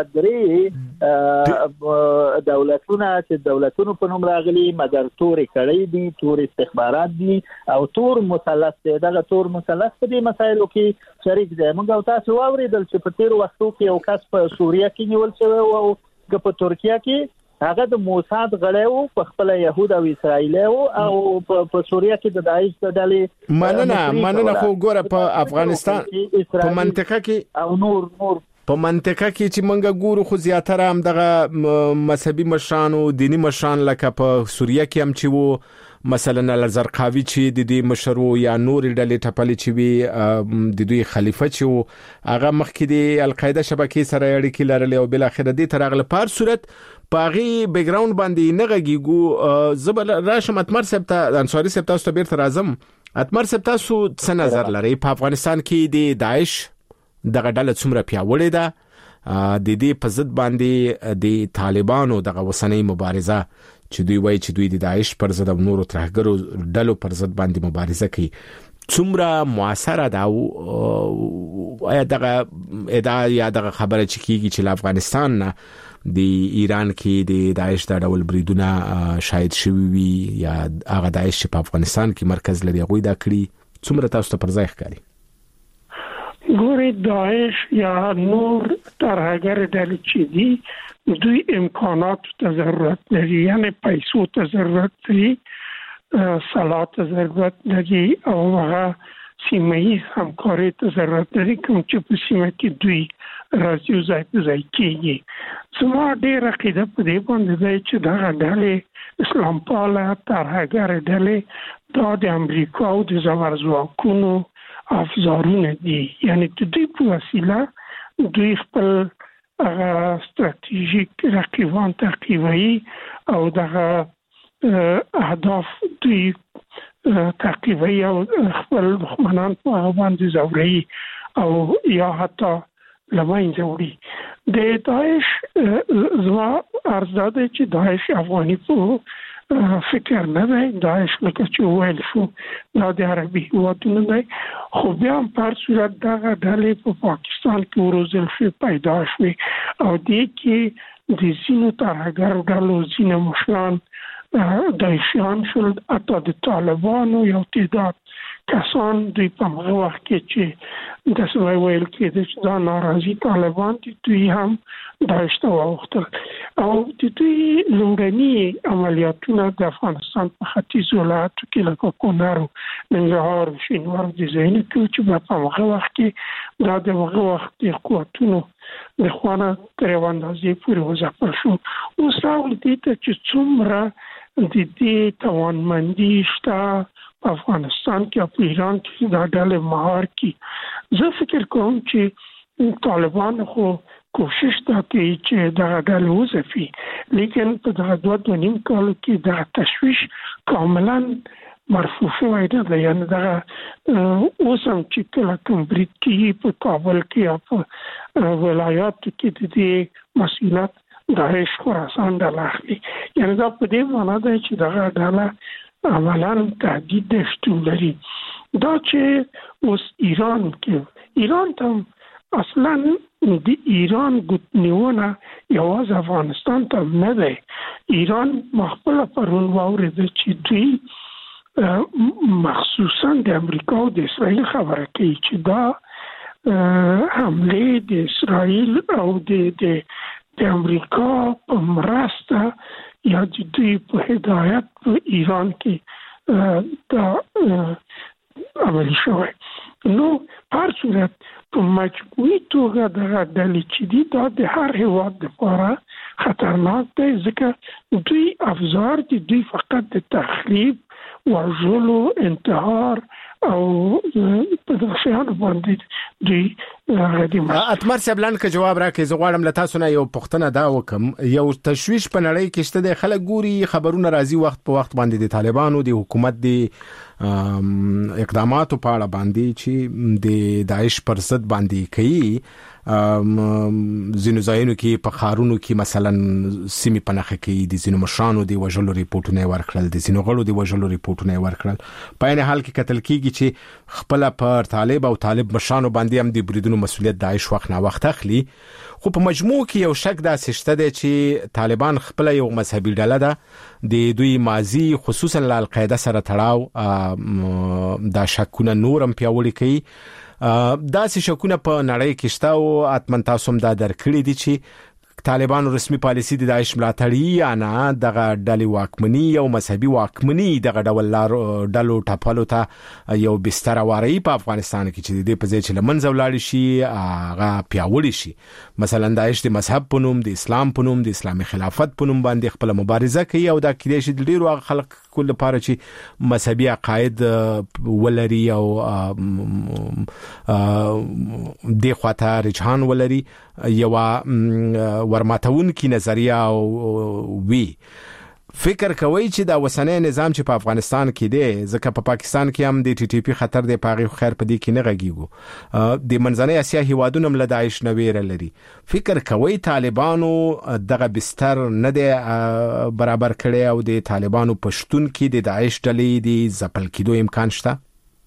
درې دولتونه چې دولتونو په نوم راغلي مګر تورې کړۍ دي، تور استخبارات دي او تور مثلث دی. دغه تور مثلث په دې مسایلو کې شریک دی. موږ او تاسو واورېدل چې په تیر وختو کې یو کس په سوریه کې نیول شوی او که په ترکیه کې هغه د موساد غړیو په خپل يهود او اسرائیل او په سوریه کې د داعش د ډلې مننه مننه خو ګوره په افغانستان په منطقه کې او نور نور په منطقه کې چې منګه ګورو خو زیاتره هم دغه مذهبي مشران او دینی مشران لکه په سوریه کې هم چې وو مثلا الزرقاوي چې د دې مشرو یا نور ډلې ټپلې چې وي د دوی خلیفہ چې وو هغه مخکې د القاعده شبکې سره اړیکې لرلې او بل اخر دې ترغله په صورت باغي بیک گراوند باندې نغږیګو زبل راشم اتمر سپتا انصاری سپتا ست بیرته راځم. اتمر سپتا سو څه نظر لري په افغانستان کې د داعش دغه ډله څومره پیاوړې ده، د دې په ضد باندې د طالبانو دغه وسنۍ مبارزه چې دوی وایي چې دوی د داعش پر ضد او نورو ترهګرو ډلو پر ضد باندې مبارزه کوي څومره موثره ده او آیا دغه ادعا یا دغه خبره چې کیږي چې افغانستان نه د ایران کې د داعش د ډول بریدونه شاید شوي وي یا هغه داعش چې په افغانستان کې مرکز لري غوي دا کړی څومره تاسو ته پر ځای ښکاري؟ ګوري داعش یا نور ترهګر ډلې چې دي دوی امکانات ته ضرورت لري، یعنی پیسو ته ضرورت لري، سلاح ته ضرورت لري او هغه سیمه‌ایز همکاري ته ضرورت لري کوم چې په سیمه کې دوی راځي او ځای په ځای کېږي. زما ډېر عقیده په دې باندې دی چې دغه ډلې اسلام پاله ترهګر ډلې دا د امریکا او د زبرځواکونو افزارونه دي، یعنی د دوی په وسیله دوی خپل ستراتیژیک رقیبان تعقیبوي او دغه اهداف دوی تعقیبوي او خپل دښمنان په هغه باندې ځوري او یا حتی لمنځه وړي. د داعش زما عرض ده چې داعش افغاني په فکر نه دی. داعش لکه چې ویل شو دا د عربي هیوادونو دی، خو بیا هم په هر صورت دغه ډلې په پاکستان کې وروزل شوې پیدا شوې او دې کې د ځینو ترهګرو ډلو ځینې مشران داعشیان شول، حتی د طالبانو یو تعداد کسان دوی په هغه وخت کې چې داسې ویل کېده چې دا ناراضي طالبان دي، دوی هم داعش ته واوښتل او د دوی لومړني عملیاتونه د افغانستان په ختیځو ولایاتو کې لکه کونړ او ننګرهار او شینوار د ځایونو کې چې په هغه وخت کې دا د هغه وخت د قوتونو د خوا نه تر یوه اندازې پورې وځپل شو. اوس راغلو دې ته چې څومره د دې توانمندي شته په افغانستان کې او په ایران کې دا ډلې مهار کړي. زه فکر کوم چې طالبان خو کوشش دا کوي چې دا ډلې وځپي، لیکن په دغه دوه دوه نیم کالو کې دا تشویش کاملا مرفوع شوی نه دی. یعنې دغه اوس هم چې کله کوم برید کېږي په کابل کې او په ولایاتو کې د دې مسؤلیت داعش خراسان ډله اخلي. یعنې دا په دې معنا ده چې دغه ډله عملاً تهدید د شتون لري. دا چې اوس ایران کې ایران ته اصلاً د ایران ګوتنیونه یوازې افغانستان ته نه دی. ایران خپله پرون واورېده چې دوی مخصوصاً د امریکا او د اسرائیل خبره کوي چې دا حملې د اسرائیل او د د امریکا په مرسته یا د دوی په هدایت په ایران کې دا عملي شوی. نو هر صورت په مجموعي توګه دغه ډلې چې دي دا د هر هیواد دپاره خطرناک دی، ځکه دوی افزار دي، دوی فقط د تخریب، وژلو، انتحار او په دغه شیانو باندې دوی اتمر صاحب لاند که جواب راکړي. زه غواړم له تاسو نه یو پوښتنه دا وکم. یو تشویش په نړۍ کې شته دی، خلک ګوري خبرونه راځي وخت په وخت باندې د طالبانو د حکومت د اقداماتو په اړه باندې چې د داعش پر ضد باندې کوي. زینو ځایونو کې په ښارونو کې مثلا سیمې په نښه کوي، د ځینو مشرانو د وژلو ریپورټونه ورکړل، د ځینو غړو د وژلو ریپورټونه ورکړل. په عین حال کې کتل کېږي چې خپل پر طالب او طالب مشرانو باندې هم د بریدونو مسؤلیت داعش وخت نه وخت اخلي. خو په مجموع کې یو شک داسې شته دی چې طالبان خپل یو مذهبي ډله ده، د دوی ماضي خصوصا له القاعده سره تړاو دا شکونه نور هم پیاوړي کوي. داسې شکونه په نړۍ کې شته او اتمن تاسو هم دا درکړي دي چې طالبانو رسمي پالیسي د داعش ملاتړي یا نه دغه ډلې واکمني او مذهبي واکمني دغه ډول ډلو ټاپلو ته یو بستر واري په افغانستان کې چې د په ځای چې لمنځه ولاړ شي هغه پیاوړی شي. مثلا داعش د مذهب په نوم، د اسلام په نوم، د اسلامي خلافت په نوم باندې خپل مبارزه کوي او دا کېدای شي د ډیرو خلک کول لپاره چې مذهبي عقاید ولري او د خواته رجحان ولري، یو ورماتون کی نظریه او وی. فکر کوي چې دا وسنۍ نظام چې په افغانستان کې دی، ځکه په پاکستان کې هم د ټي ټي پی خطر دی، پاغي خیر په دې کې نه غږیږو، د منځنۍ اسیا هیوادونو هم له داعش نه ویره لري. فکر کوي طالبانو دغه بستر نه دی برابر کړي او د طالبانو پښتون کې د داعش ډلې د ځپل کېدو امکان شته؟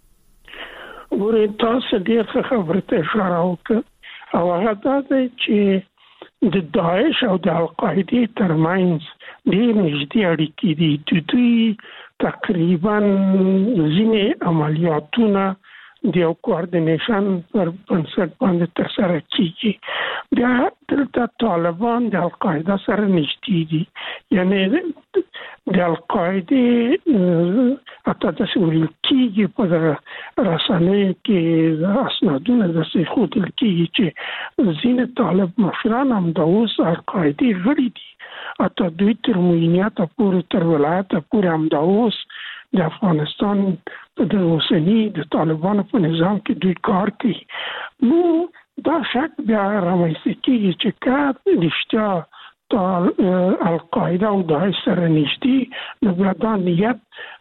ورته تاسو ډېر خبره ته اشاره وکړه او هغه دا دی چې د داعش او د القاعده ترمنځ ډېر نږدې اړیکې دي. د دوی تقریبا ځینې عملیاتونه د یو کوارډینیشن پر بنسټ باندې ترسره کیږي. بیا دلته طالبان د القاعده سره نږدې دي، یعنی د القاعده حتی داسې ویل کېږي په دغه رسنیو کې د اسنادونه داسې ښودل کېږي چې ځینې طالب مشران هم د اوس القاعدې غړي دي، حتی دوی تر معینیته پورې تر ولایته پورې هم د اوس د افغانستان د اوسني د طالبانو په نظام کې دوی کار کوي. نو دا شک بیا رامنځته کېږي چې که رښتیا القاعده او داعش سره نږدې، نو بیا دا نیت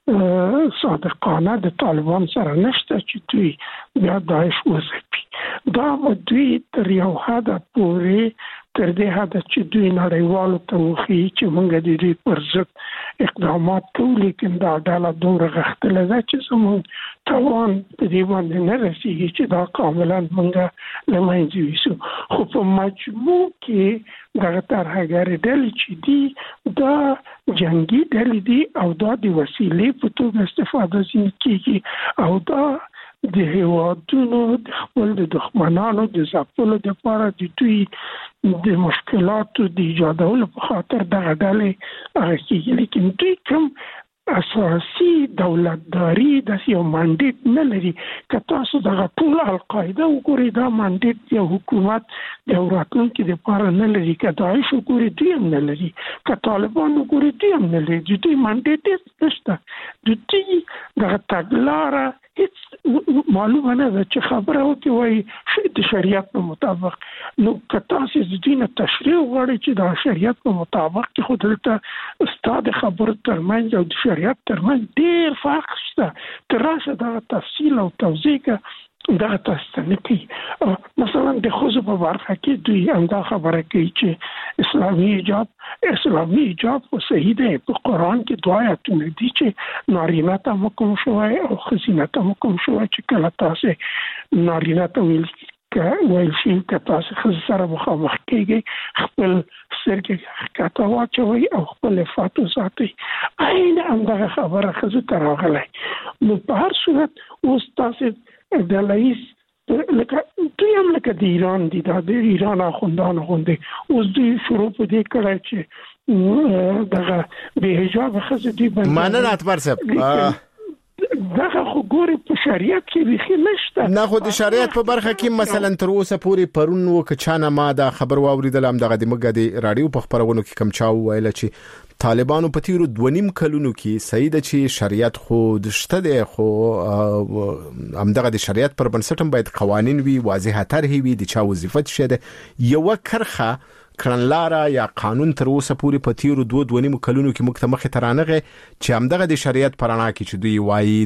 صادقانه د طالبان سره نشته چې دوی بیا داعش وځپي. دا دوی تر یو حد پورې تر دې حد چې دوی نړیوالو ته وخی چې موږ د دې پر ضد اقدامات کوو، لیکن دا ډله دومره غښتله ده چې زموږ توان په دې باندې نه رسېږي چې دا کاملا موږ له منځه یوسو. خو په مجموع کې دغه ترهګرې ډلې چې دي دا جنګي ډلې دي او دا د وسیلې په توګه استفاده ځینې کېږي او دا د هیوادونو د خپل د دښمنانو د ځپلو دپاره د دوی د مشکلاتو د ایجادولو په خاطر دغه ډلې هغه کېږي. لیکن دوی کوم اساسي دولتداري داسې یو منډیټ نه لري. که تاسو دغه ټول القاعده وګورئ دا منډیټ یو حکومت د راتلونکي دپاره نه لري. که داعش وګورئ دوی هم نه لري. که طالبان وګورئ دوی هم نه لري. د دوی منډیټ هېڅ نشته. د دوی دغه تګلاره هیڅ معلومه نه ده چې خبره وکړي وایي د شریعت په مطابق. نو که تاسو د دوی نه تشریح وغواړئ چې د شریعت په مطابق کې خو دلته ستا د خبرو ترمنځ او د شریعت ترمنځ ډېر فرق شته. ته راشه دغه تفصیل او توضیح که دغه تاسو ته نه کوي. مثلا د ښځو په برخه کې دوی همدا خبره کوي چې اسلامي حجاب اسلامي حجاب خو صحیح دی. په قرآن کې دوه آیتونه دي چې نارینه ته حکم شوی او ښځینه ته حکم شوی چې کله تاسو نارینه ته ویل ویل شي که تاسو ښځې سره مخامخ کېږئ خپل سترګې ښکته واچوئ او خپل عفت وساتئ. عین همدغه خبره ښځو ته راغلی. نو په هر صورت اوس تاسو د رئیس لکه دوی هم لکه د ایران دي، دا د ایران اخوندان غوندې اوس دوی شروع په دې کړی چې دغه بې حجابه ښځې دوی باندې مننه اکبر صاحب. دغه خو ګوري په شریعت کې بیخي نشته. نه خو د شریعت په برخه کې مثلا تر اوسه پورې پرون وک چانه ما دا خبر واوریدل هم دغه د مګه د رادیو په خبرونو کې کم چا ویل چې طالبانو په تیرو دونیم کلونو کې سید چې شریعت خو د شته دی، خو هم دغه د شریعت پر بنسټ باید قوانين وي، واضحه طرح وي، د چا وظیفت شه یو کرخه کړنلاره یا قانون تر اوسه پورې په تیرو دوه دونیم کلونو کې مخ ته مخ ترانغه چې هم دغه د شریعت پرانا کې چې دوی وایي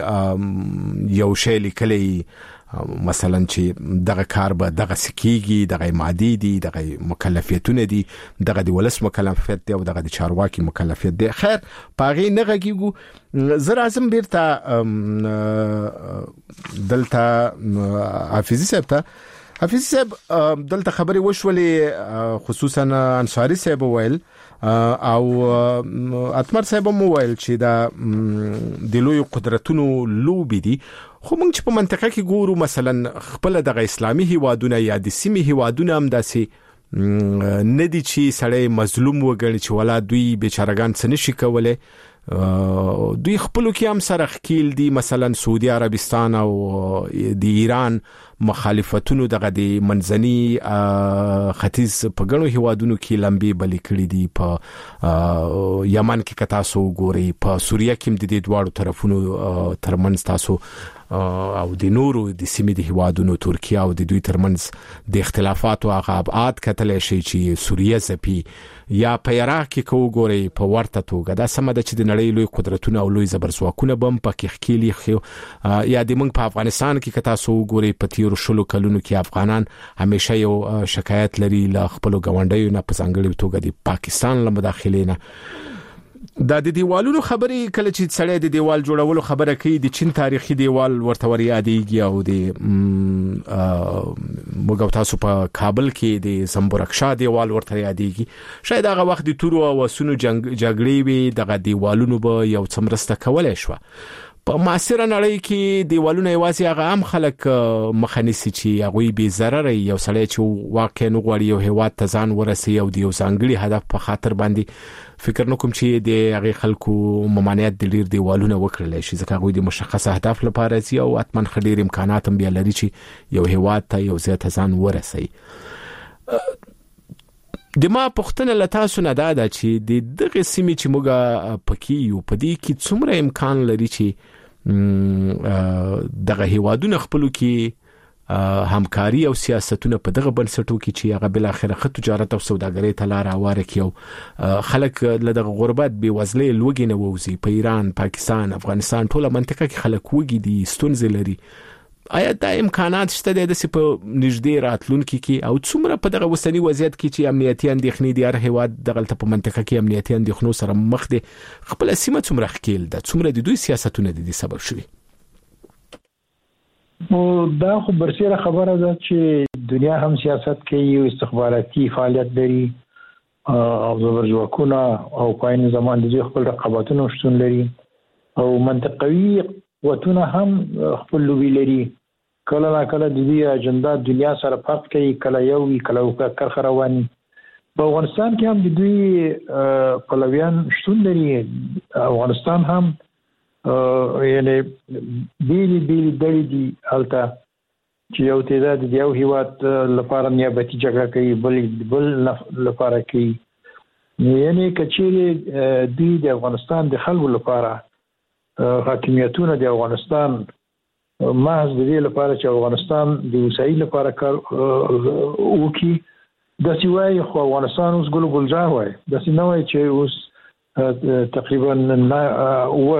دوی یو شی لیکلی مثلا چې دغه کار به دغه سکیږي، دغه مادي دي، دغه مکلفیتونه دي، دغه د ولس مکلفیت دی او دغه د چارواکي مکلفیت دی. خیر پاغي نه غږیږو. زه اعظم بیرته دلته حافظي صاحب ته حافظ صاحب دلته خبرې وشولې خصوصا انصاری صاحب ویل او اتمر صاحب مو ویل چې دا د لوی قدرتونو لوبي دي. خو موږ چې په منطقه کې ګورو مثلا خپل دغه اسلامي هیوادونه یا د سیمې هیوادونه هم داسې ندي چې سړی مظلوم وګڼي چې ولا دوی بیچارهګان څه نشي کولای. دوی خپلو کې هم سره خکیل دي. مثلا سعودي عربستان او د ایران مخالفتونو دغه د منځني ختیځ په ګڼو هیوادونو کې لمبي بلې کړې دي. په یمن کې کتا سو ګوري، په سوریه کې د دې دواړو طرفونو ترمنځ تاسو او د نورو د سیمې د هیوادونو ترکیه او د دوی ترمنځ د اختلافات او عقبات کتل شي چې سوریه زپی یا په عراق کې کو ګوري په ورته توګه. دا سم ده چې د نړۍ لوی قدرتونه او لوی زبرځواکونه بم پکې خکېلي خو یا د موږ په افغانستان کې کتا سو ګوري په تیرو شلو کلونو کې افغانان همیشه یو شکایت لري له خپل غونډیو نه په ځانګړي توګه د پاکستان له مداخلې نه. دا د دیوالونو خبرې کله چې سړی د دیوال جوړولو خبره کوي د چین تاریخي دیوال ورته ور یادېږي او د موږ تاسو په کابل کې د زمبورکشا دیوال ورته یادېږي. شاید هغه وخت د تورو او سونو جګړې وي دغه دیوالونو به یو څمرسته کولای شو. په معاصره نړۍ کې دیوالونه یوازې هغه عام خلک مخنیسي چې هغه به ضرر یو سړی چې واقع نه غواړي یو هیواد ته ځان ورسي او د یو ځانګړي هدف په خاطر باندې فکر نکوم چې د هغه خلکو ممانعت د ډیر دیوالونه وکړل شي ځکه هغه د مشخص اهداف لپاره سي او اتمن خډیر امکانات هم بیا لري چې یو هیواد ته یو ځای ته ځان ورسي. د ما پښتنه لتاسو نه دا چې د دغه سیمې چې موږ پکې یو پدې کې څومره امکان لري چې دغه هیوادونه خپل کې همکاري او سیاستونه په دغه بنسټو کې چې هغه بل اخر خط تجارت او سوداګرۍ ته لار هواره کیو خلک له دغه غربت بې وزلۍ لوګي نه ووزي په ایران پاکستان افغانستان ټوله منطقه کې خلک وګي دي ستونزې لري آیا دا امکانات شته د دې په نږدې راتلونکو کې او څومره په دغه وسنی وضعیت کې چې امنیتي اندېښنې دي هر هیواد دغه په منطقه کې امنیتي اندېښنو سره مخ دي خپل سیمه څومره خکېل ده څومره د دوی سیاستونه دي سبب شوي او دا خو برسېره خبره ده چې دنیا هم سیاست کوي او استخباراتي فعالیت لري او زبرځواکونه او پاین زمان د خپل رقابتونو شتون لري او منطقوي قوتونه هم خپل لوبي لري کله نا کله د دې اجنډا دنیا سره فرق کوي کله یو وی کله وکړ خرواني په افغانستان کې هم د دوی پلویان شتون لري افغانستان هم یعنی بیلی بیلی دلی دی حالتا چې یو تعداد د یو هیواد لپاره نیابتي جګړه کوي بل بل لپاره کوي یعنی کچېری دوی د افغانستان د خلکو لپاره حاکمیتونه د افغانستان محض د دې لپاره چې افغانستان د وسایل لپاره کار وکړي د سیوای خو افغانستان اوس ګل ګلزار وای د سینوي چې اوس تقریبا او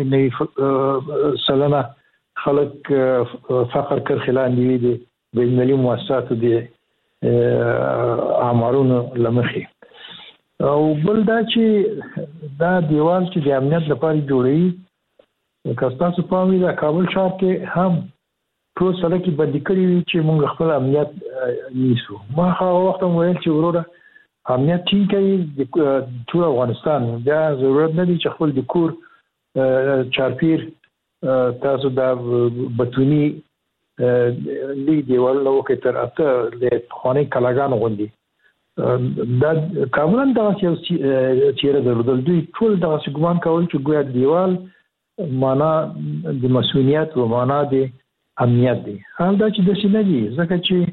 سلنه خلق فقر کر خلال دی د بینالمللي مؤسساتو د اعمارونو لمخي او بل دا چې دا دیوال چې د امنیت لپاره جوړي کاستاسو په وی دا کابل ښار کې هم ټول سره کې باندې کړی چې موږ خپل امنیت نیسو ما هغه وخت مو ویل چې وروره امنیت ټینګ کوي د ټول افغانستان دا ضرورت نه دی چې خپل د کور چارپیر تاسو دا بتونی لی دیوال نو کې تر اته د خانه کلاګان غوندي دا کابل دا چې چیرې درلودل دوی ټول دا ګمان کول چې ګویا دیوال معنا د مسؤلیت او معنا د امنیت دی حال دا چې د شي نه دی ځکه چې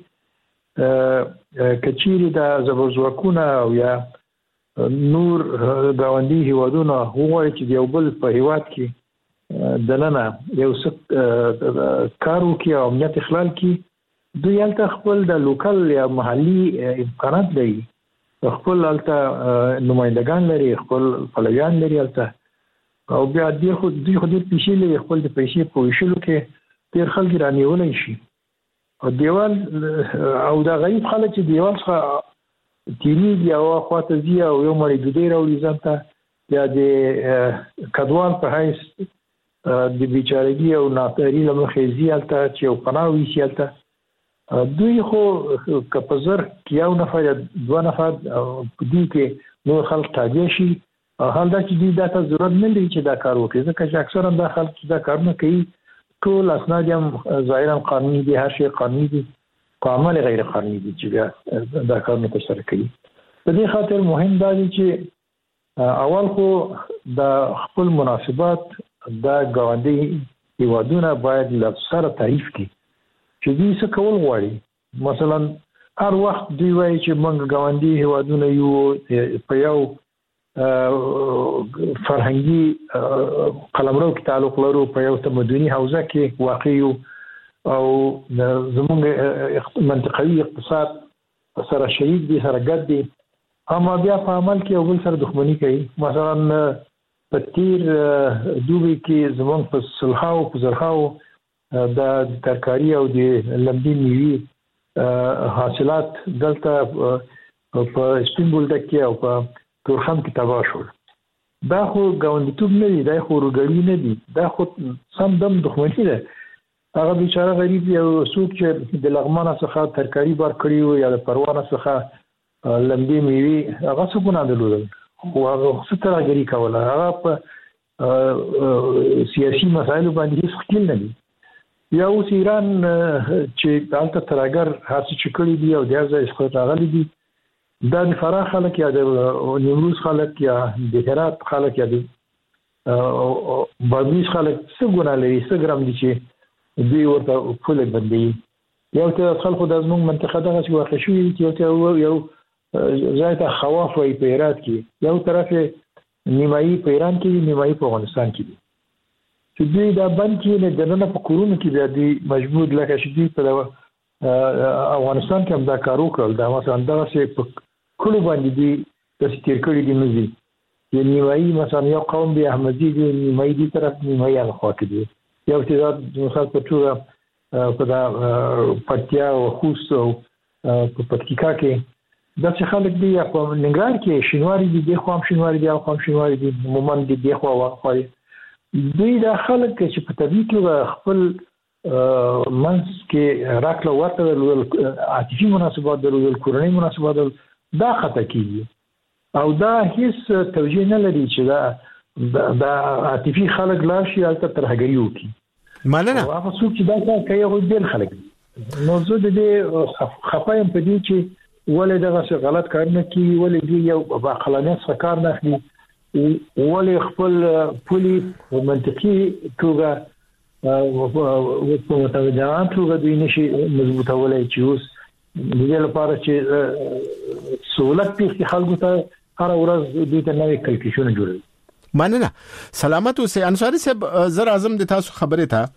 کچيري دا زبرځواکونه او یا نور گاونډي هیوادونه هوای چې یو بل په هیواد کې دننه یو څه کارو کې او امنیت اخلال کې دوی الته خپل د لوکل یا محلي امکانات لري خپل الته نمائندگان لري خپل فلویان لري الته او بیا دې خو دوی خو دې پیسې لري خپل د پیسې په وشلو کې ډېر خلک رانیولای شي او دیوال او دا غریب خلک چې دیوال څخه تیریږي او خواته زی او یو مړی د دې راوړي ځانته یا د کډوال په حیث د بیچارهګي او ناپېری لمخې زیالته چې او پناوي سیالته دوی خو کپزر کیاو نفر دوه نفر دي کې نور خلک تابع شي حال دا چې دوی دا ته ضرورت نه لري چې دا کار وکړي ځکه چې اکثرا دا خلک دا کارونه کوي ټول اسناد هم ظاهرا قانوني دي هر شی قانوني دي عمل غیر قانوني دي چې دا کارونه ترسره کوي په دې خاطر مهم دا دي چې اول خو د خپل مناسبات دا ګاونډي هیوادونه باید له سره تعریف کړي چې دوی څه کول غواړي مثلا هر وخت دوی وایي چې موږ ګاونډي هیوادونه یو په یو فرهنګي قلمرو کې تعلق لرو په یو تمدني حوزه کې واقع یو او زموږ منطقوي اقتصاد سره شریک دي سره ګډ دي اما بیا په عمل کې یو بل سره دښمني کوي مثلا په تیر دوبي کې زموږ په صلحاو په زرخاو د ترکاری او د لمدي میوي حاصلات دلته په سپین بولدک کې او په تورخم کې تباه شول دا خو ګاونډیتوب نه دی دا خو ورګړی نه دی دا خو سم دم دښمنی ده هغه بیچاره غریب یو څوک چې د لغمانه څخه ترکاری بار کړی و یا د پروانه څخه لمدي میوي هغه څه ګناه درلودل خو هغه څه ترګری کوله هغه په سیاسي مسایلو باندې هیڅ خپل نه دی یا اوس ایران چې تاسو ترګر هڅه چکړی دی او د ځای څخه راغلي دي دا د فراه خلک یا د نیمروز خلک یا د هرات خلک یا د بادغیس خلک څه ګناه لري څه ګرام دي چې دوی ورته خپل باندې یو ته خلکو د زموږ منطقه دغه چې واقع شوی یو ته یو ځای ته خواف وي په هرات کې یو طرف نیمایي په ایران کې نیمایي په افغانستان کې دي چې دوی دا بند کې نه دنه په کورونو کې بیا دوی مجبور لکه چې دوی په افغانستان کې هم دا کار وکړل. دا مثلا دا چې په کلو باندې دي د تیر کړي دي مزي یعنی نیمایي مثلا یو قوم دی احمدي دی نیمایي دي طرف نیمایي هغه خوا کې دي. یو چې دا مثلا په ټول په دا پټیا او خوست او په پټکیکا کې دا چې خلک دي په ننګرهار کې شینواری دي د خو هم شینواری دي او خو هم شینواری دي مومن دي د خو واخوي دوی دا خلک چې په طبيعي کې خپل منځ کې راکله ورته عاطفي مناسبات درلودل کورنۍ مناسبات دا خطا کیږي او دا هیڅ توجیه نه لري چې دا دا عاطفي خلک لا شي البته ترهګری وکي مننه هغه څوک چې دا کوي هغه ډېر خلک موضوع دې خپایم په دې چې ولې دغه غلط کار نه کوي ولې دی یو باخلانیت کار نه اخلي ولې خپل پولی منطقي توګه په متوجهان توګه دوی نشي مضبوطولای چې اوس د دې لپاره چې سہولت په خلکو ته هر ورځ دوی ته نوې کلکشونه جوړوي. مننه. سلامت اوسئ. انصاری صاحب زر اعظم د تاسو خبره ته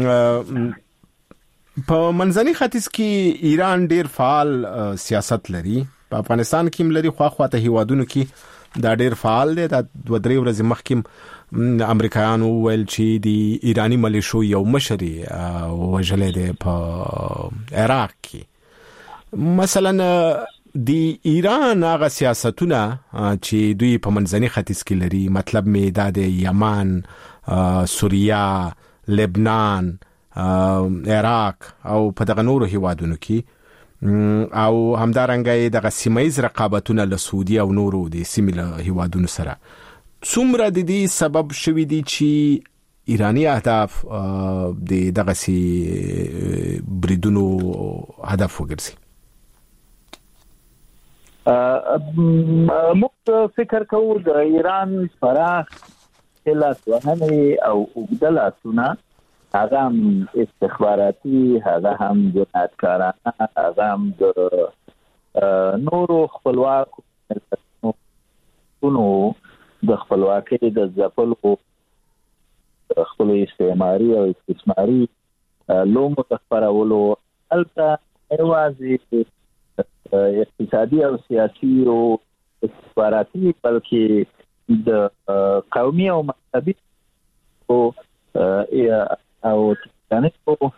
په منځني ختیځ کې ایران ډیر فعال سیاست لري. په افغانستان کې هم لري، خو خواته هیوادونو کې دا ډیر فعال دي. دا دوه درې ورځې مخکې امریکایانو ویل چې د ایرانی ملیشو یو مشر وژلې دی په عراق کې. مثلا د ایران هغه سیاستونه چې دوی په منځني ختیځ کې لري، مطلب می دا د یمن، سوریه، لبنان، عراق او په دغه نورو هیوادونو کې او همدارنګه دغه سیمایي رقابتونه له سعودي او نورو د سیمه هیوادونو سره څومره د دې سبب شوي دي چې ایرانی اهداف د دغه سي بریدونو هدف وګرځي؟ موږ فکر کوو د ایران پراخ خلاف وهنه او وګدلاتونه هغه هم استخباراتي، هغه هم جنایتکارانه، هغه هم د نورو خپلواکو ملتونو د خپلواکۍ د ځپلو خپل استعماري او استثماري لومو تخبرولو هلته یوازې اقتصادي او سیاسي او استخباراتي بلکې د قومي او مذهبي او او تنظیمو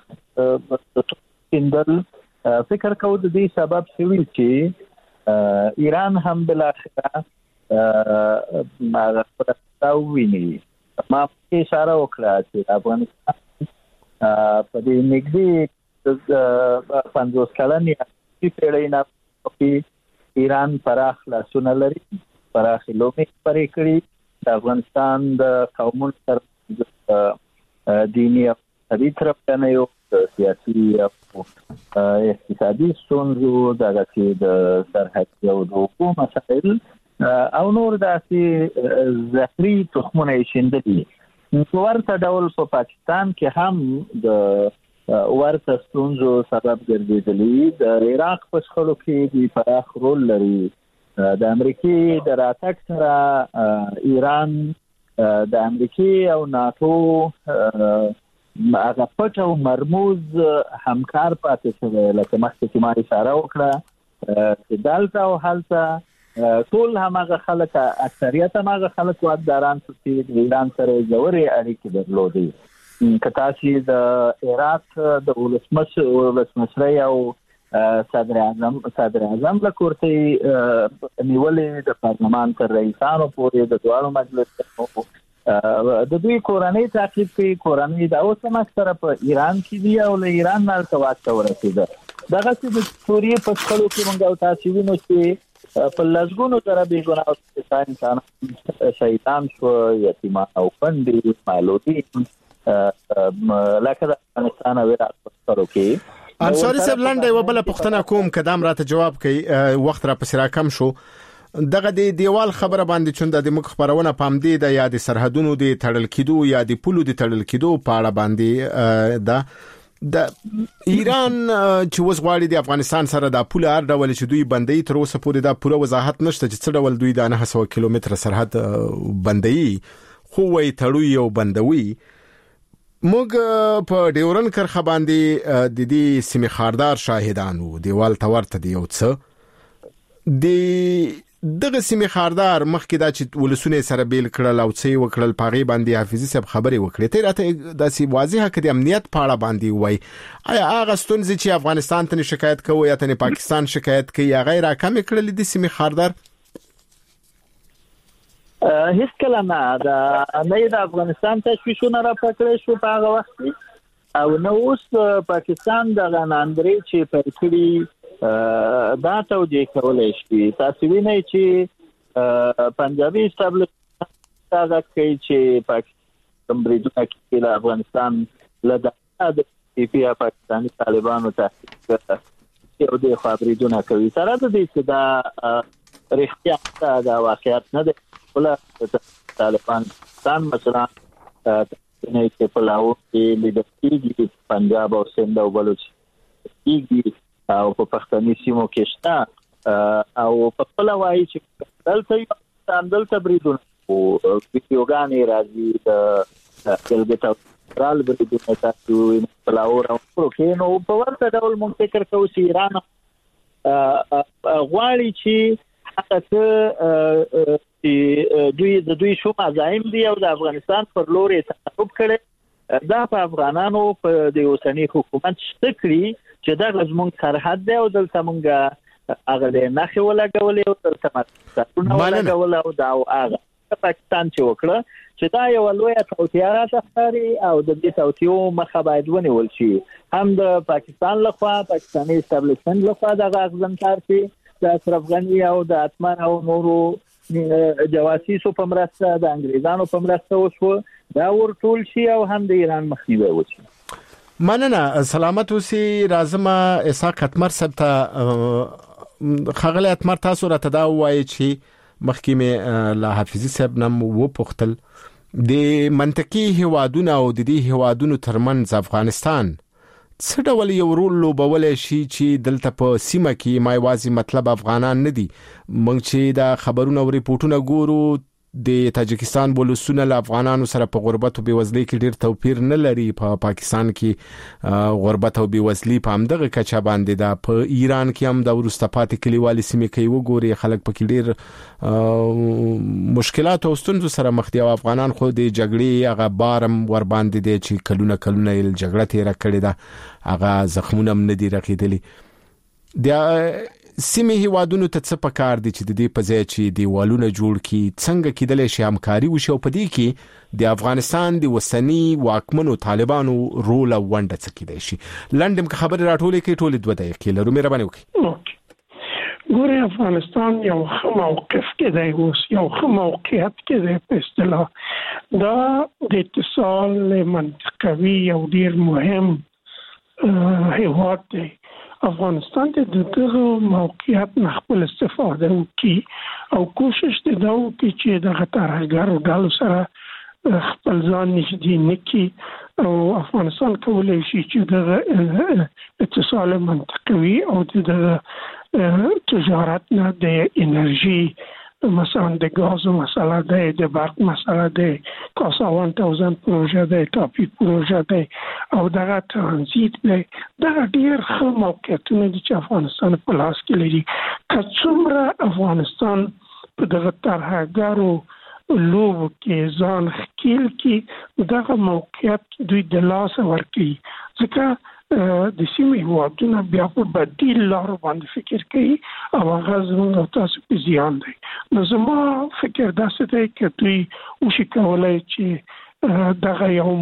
د فکر کوو د دې سبب شوی چې ایران هم بل اخره ما راوویني. ما په اشاره وکړه چې افغانستان په دې نږدې پنځوس کلنې پیړۍ نه په ایران پراخ لاسونه لري، پراخ لومې پرې کړي. د افغانستان د قومونو سره دیني او مذهبي طرف نه یو سیاسي او اقتصادي ستونزو دغه چې د سرحدي او د حقوقو مسایل او نور داسې زهري تخمونه شیندلي. ورته ډول په پاکستان کې هم د ورته ستونزو سبب ګرځېدلي. د عراق په شخړو کې د پراخ رول لري. د امریکای د راتګ سره ایران د امریکای او ناتو هغه پټ او مرموز همکار پاتې شوی. لکه مخکې چې ما اشاره وکړه چې دلته او هلته ټول همغه خلک، اکثریت همغه خلک واکداران چې د ایران سره ژورې اړیکې درلودې. که تاسو د عراق د ولسمشرۍ او صدر اعظم صدر اعظم له کورته نیولې د پارلمان تر رئیسانو پورې د دواړو مجلسونو د دوی کورنۍ تعقیب کوي. کورنۍ د اوس هم اکثره په ایران کې دي او له ایران نه ارتباط ورسېده. دغه چې د سوریې په شخړو کې موږ او تاسو وینو چې په لږونو سره به ګناه انسان شهیدان شو، یتیمان او کندې مالودي لکه د افغانستان او عراق په شخړو کې. انصاری صاحب لاندې یو بل پوښتنه کوم، کدام راته جواب کوي، وخت را پسې را کم شو. دغه د دیوال خبره باندې چونده د مخ خبرونه پام دی د یا د سرحدونو د تړل کېدو یا د پولو د تړل کېدو په اړه باندې دا د ایران چې وس غواړي د افغانستان سره د پوله هر ډول چې دوی بندي تر اوسه پورې دا پوره وضاحت نشته چې څه ډول دوی د نه سو کیلومتر سرحد بندي خو وي تړوي او بندوي. موږ په ډیورن کرخه باندې د دې سیمه خاردار شاهدانو دیوال تورته دی یو څه د دغه سیمه خاردار مخکې دا چې ولسونه سره بیل کړل او څه وکړل پاغي باندې حافظي صاحب خبري وکړي ته راته د سی واضحه کړي امنیت پاړه باندې وای آیا هغه ستونزې چې افغانستان ته شکایت کوي یا ته پاکستان شکایت کوي یا غیر کم کړل د سیمه خاردار هیڅ کله نه دا نه د افغانستان تشویشونه را پکړې شو په هغه وخت او نو اوس پاکستان د غناندري چې پر کړی دا توجیه کولای شي تاسو وینئ چې پنجابي استابلیشمنت دا کوي چې پاکستان بریدونه کوي د افغانستان له د پی پاکستاني طالبانو ته یو د خبرېدونه کوي سره د دې چې دا رښتیا دا واقعیت نه دی ولله طالبان ځان مثلا نه چې په لاو کې لیدل کېږي پنجاب او سند او بلوچ کېږي او په پښتني سیمو کې شته او په خپل وایي چې دلته دلته بریدونه او ویډیوګانې راځي د کلګټا رال بریدونه تاسو په لاور او کې نو په ورته ډول مونږ فکر کوو چې ایران غواړي چې هغه چې دوی د دوی شو مزایم دی او د افغانستان پر لور تعقب کړي دا په افغانانو په د اوسنی حکومت شته کړی چې دا زموږ سرحد دی او دلته مونږ هغه نه خو لګولې او دلته ماتونه ولګول او دا هغه پاکستان چې وکړه چې دا یو لوی توتیاره ښکاري او د دې توتیو مخه باید ونیول شي هم د پاکستان لخوا پاکستاني استابلیشمنت لخوا د غاغزنکار شي د اشرف غنی او د اتمن او نورو جواسیسو په مرسته د انګریزانو په مرسته وشو دا ورټول شي او هم د ایران مخنیوي وشي. مننه سلامت اوسې رازمه اسحاق اتمر صاحب ته خغل اتمر تاسو راته دا وایي چې مخکې له حافظي صاحب نم و پختل د منطقي هوادونو او د دې هوادونو ترمنځ افغانستان څه ډول یو رول لوبولای شي چې دلته په سیمه کې ما واځي مطلب افغانان نه دي مونږ چې دا خبرونه او ریپورتونه ګورو د تاجکستان ولسونه له افغانانو سره په غربت او بیوزلۍ کې ډیر توپیر نه لري په پا پاکستان کې غربت او بیوزلۍ په همدغه کچه باندې دا په ایران کې هم د ورسته پاتې کلیوالي سیمې کې وګوري خلک پکې ډیر مشکلات او ستونزو سره مخ دي او افغانان خو د جګړې هغه بارم ور باندې دي چې کلونه کلونه یې جګړه تیر کړې ده هغه زخمونه هم نه دي رغېدلي د سیمه هیوادونو ته څه پکار دي چې د دې په ځای چې دیوالونه جوړ کی څنګه کېدل شي همکاري وشي او په دې کې د افغانستان د وسنی واکمنو طالبانو رول او ونډه څه کېدای شي لندم خبر راټولې کې ټول دوه دقیقې لرو مې ربانه وکي ګوري افغانستان یو ښه موقف کې دی اوس یو ښه موقعیت کې دی په اصطلاح دا د اتصال منطقوي او ډیر مهم هیواد دی افغانستان ته د دغه موقعیت نه خپل استفاده وکړي او کوشش دې دا وکړي چې د غترګرو ډلو سره خپل ځان نږدې نکړي او افغانستان کولای شي چې د اتصال منطقوي او د تجارت نه د انرژي مثلا د غاز مسله ده د برق مسله ده کاساوان توزن پروژه ده ټاپي پروژه ده او دغه ترانزیت ده دا ډیر ښه موقعیتونه دي چې افغانستان په لاس کې لري که څومره افغانستان په دغه ترهګرو لوبو کې ځان ښکیل کې دغه موقعیت دوی د لاس ورکړي ځکه د سیمې هیوادونه بیا په بدیل لارو باندې فکر کوي او هغه زموږ تاسو په زیان دی نو زما فکر داسې دی چې دوی وشي کولای چې دغه یو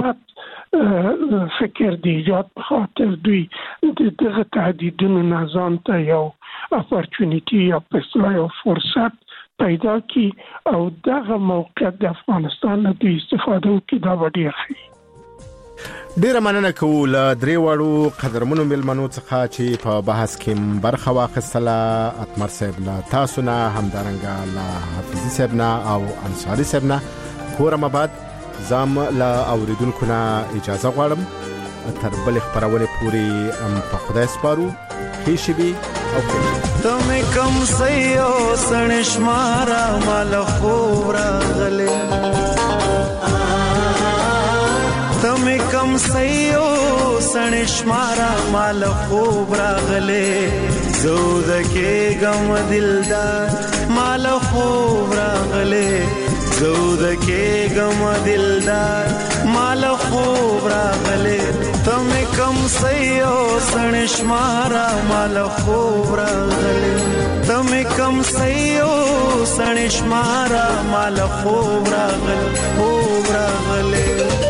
مثبت فکر دی ایجاد په خاطر دوی دغه تهدیدونو نه ځان ته یو اپورچونیټي یا په اصطلاح یو فرصت پیدا کی او دغه موقعیت د افغانستان نه د استفاده وکړي دا به ډیر ښه ډیر مننه کوم له درې وړو قدرمنو ملمنو څخه چې په بحث کې برخه واخیستله اتمر صاحب له تاسو نه همدارنګه له حافظي صاحب نه او انصاري صاحب نه کورم بعد زم له اوریدونکو نه اجازه غواړم تر بل خبرونه پوری په خدای سپارو خېشبي او تم کم سيو سنشمارا مال خورا غلې تم کم سيو سنشمارا مال خوب راغله زود کې غم دلدار مال خوب راغله زود کې غم دلدار مال خوب راغله تم کم سيو سنشمارا مال خوب راغله تم کم سيو سنشمارا مال خوب راغله خوب راغله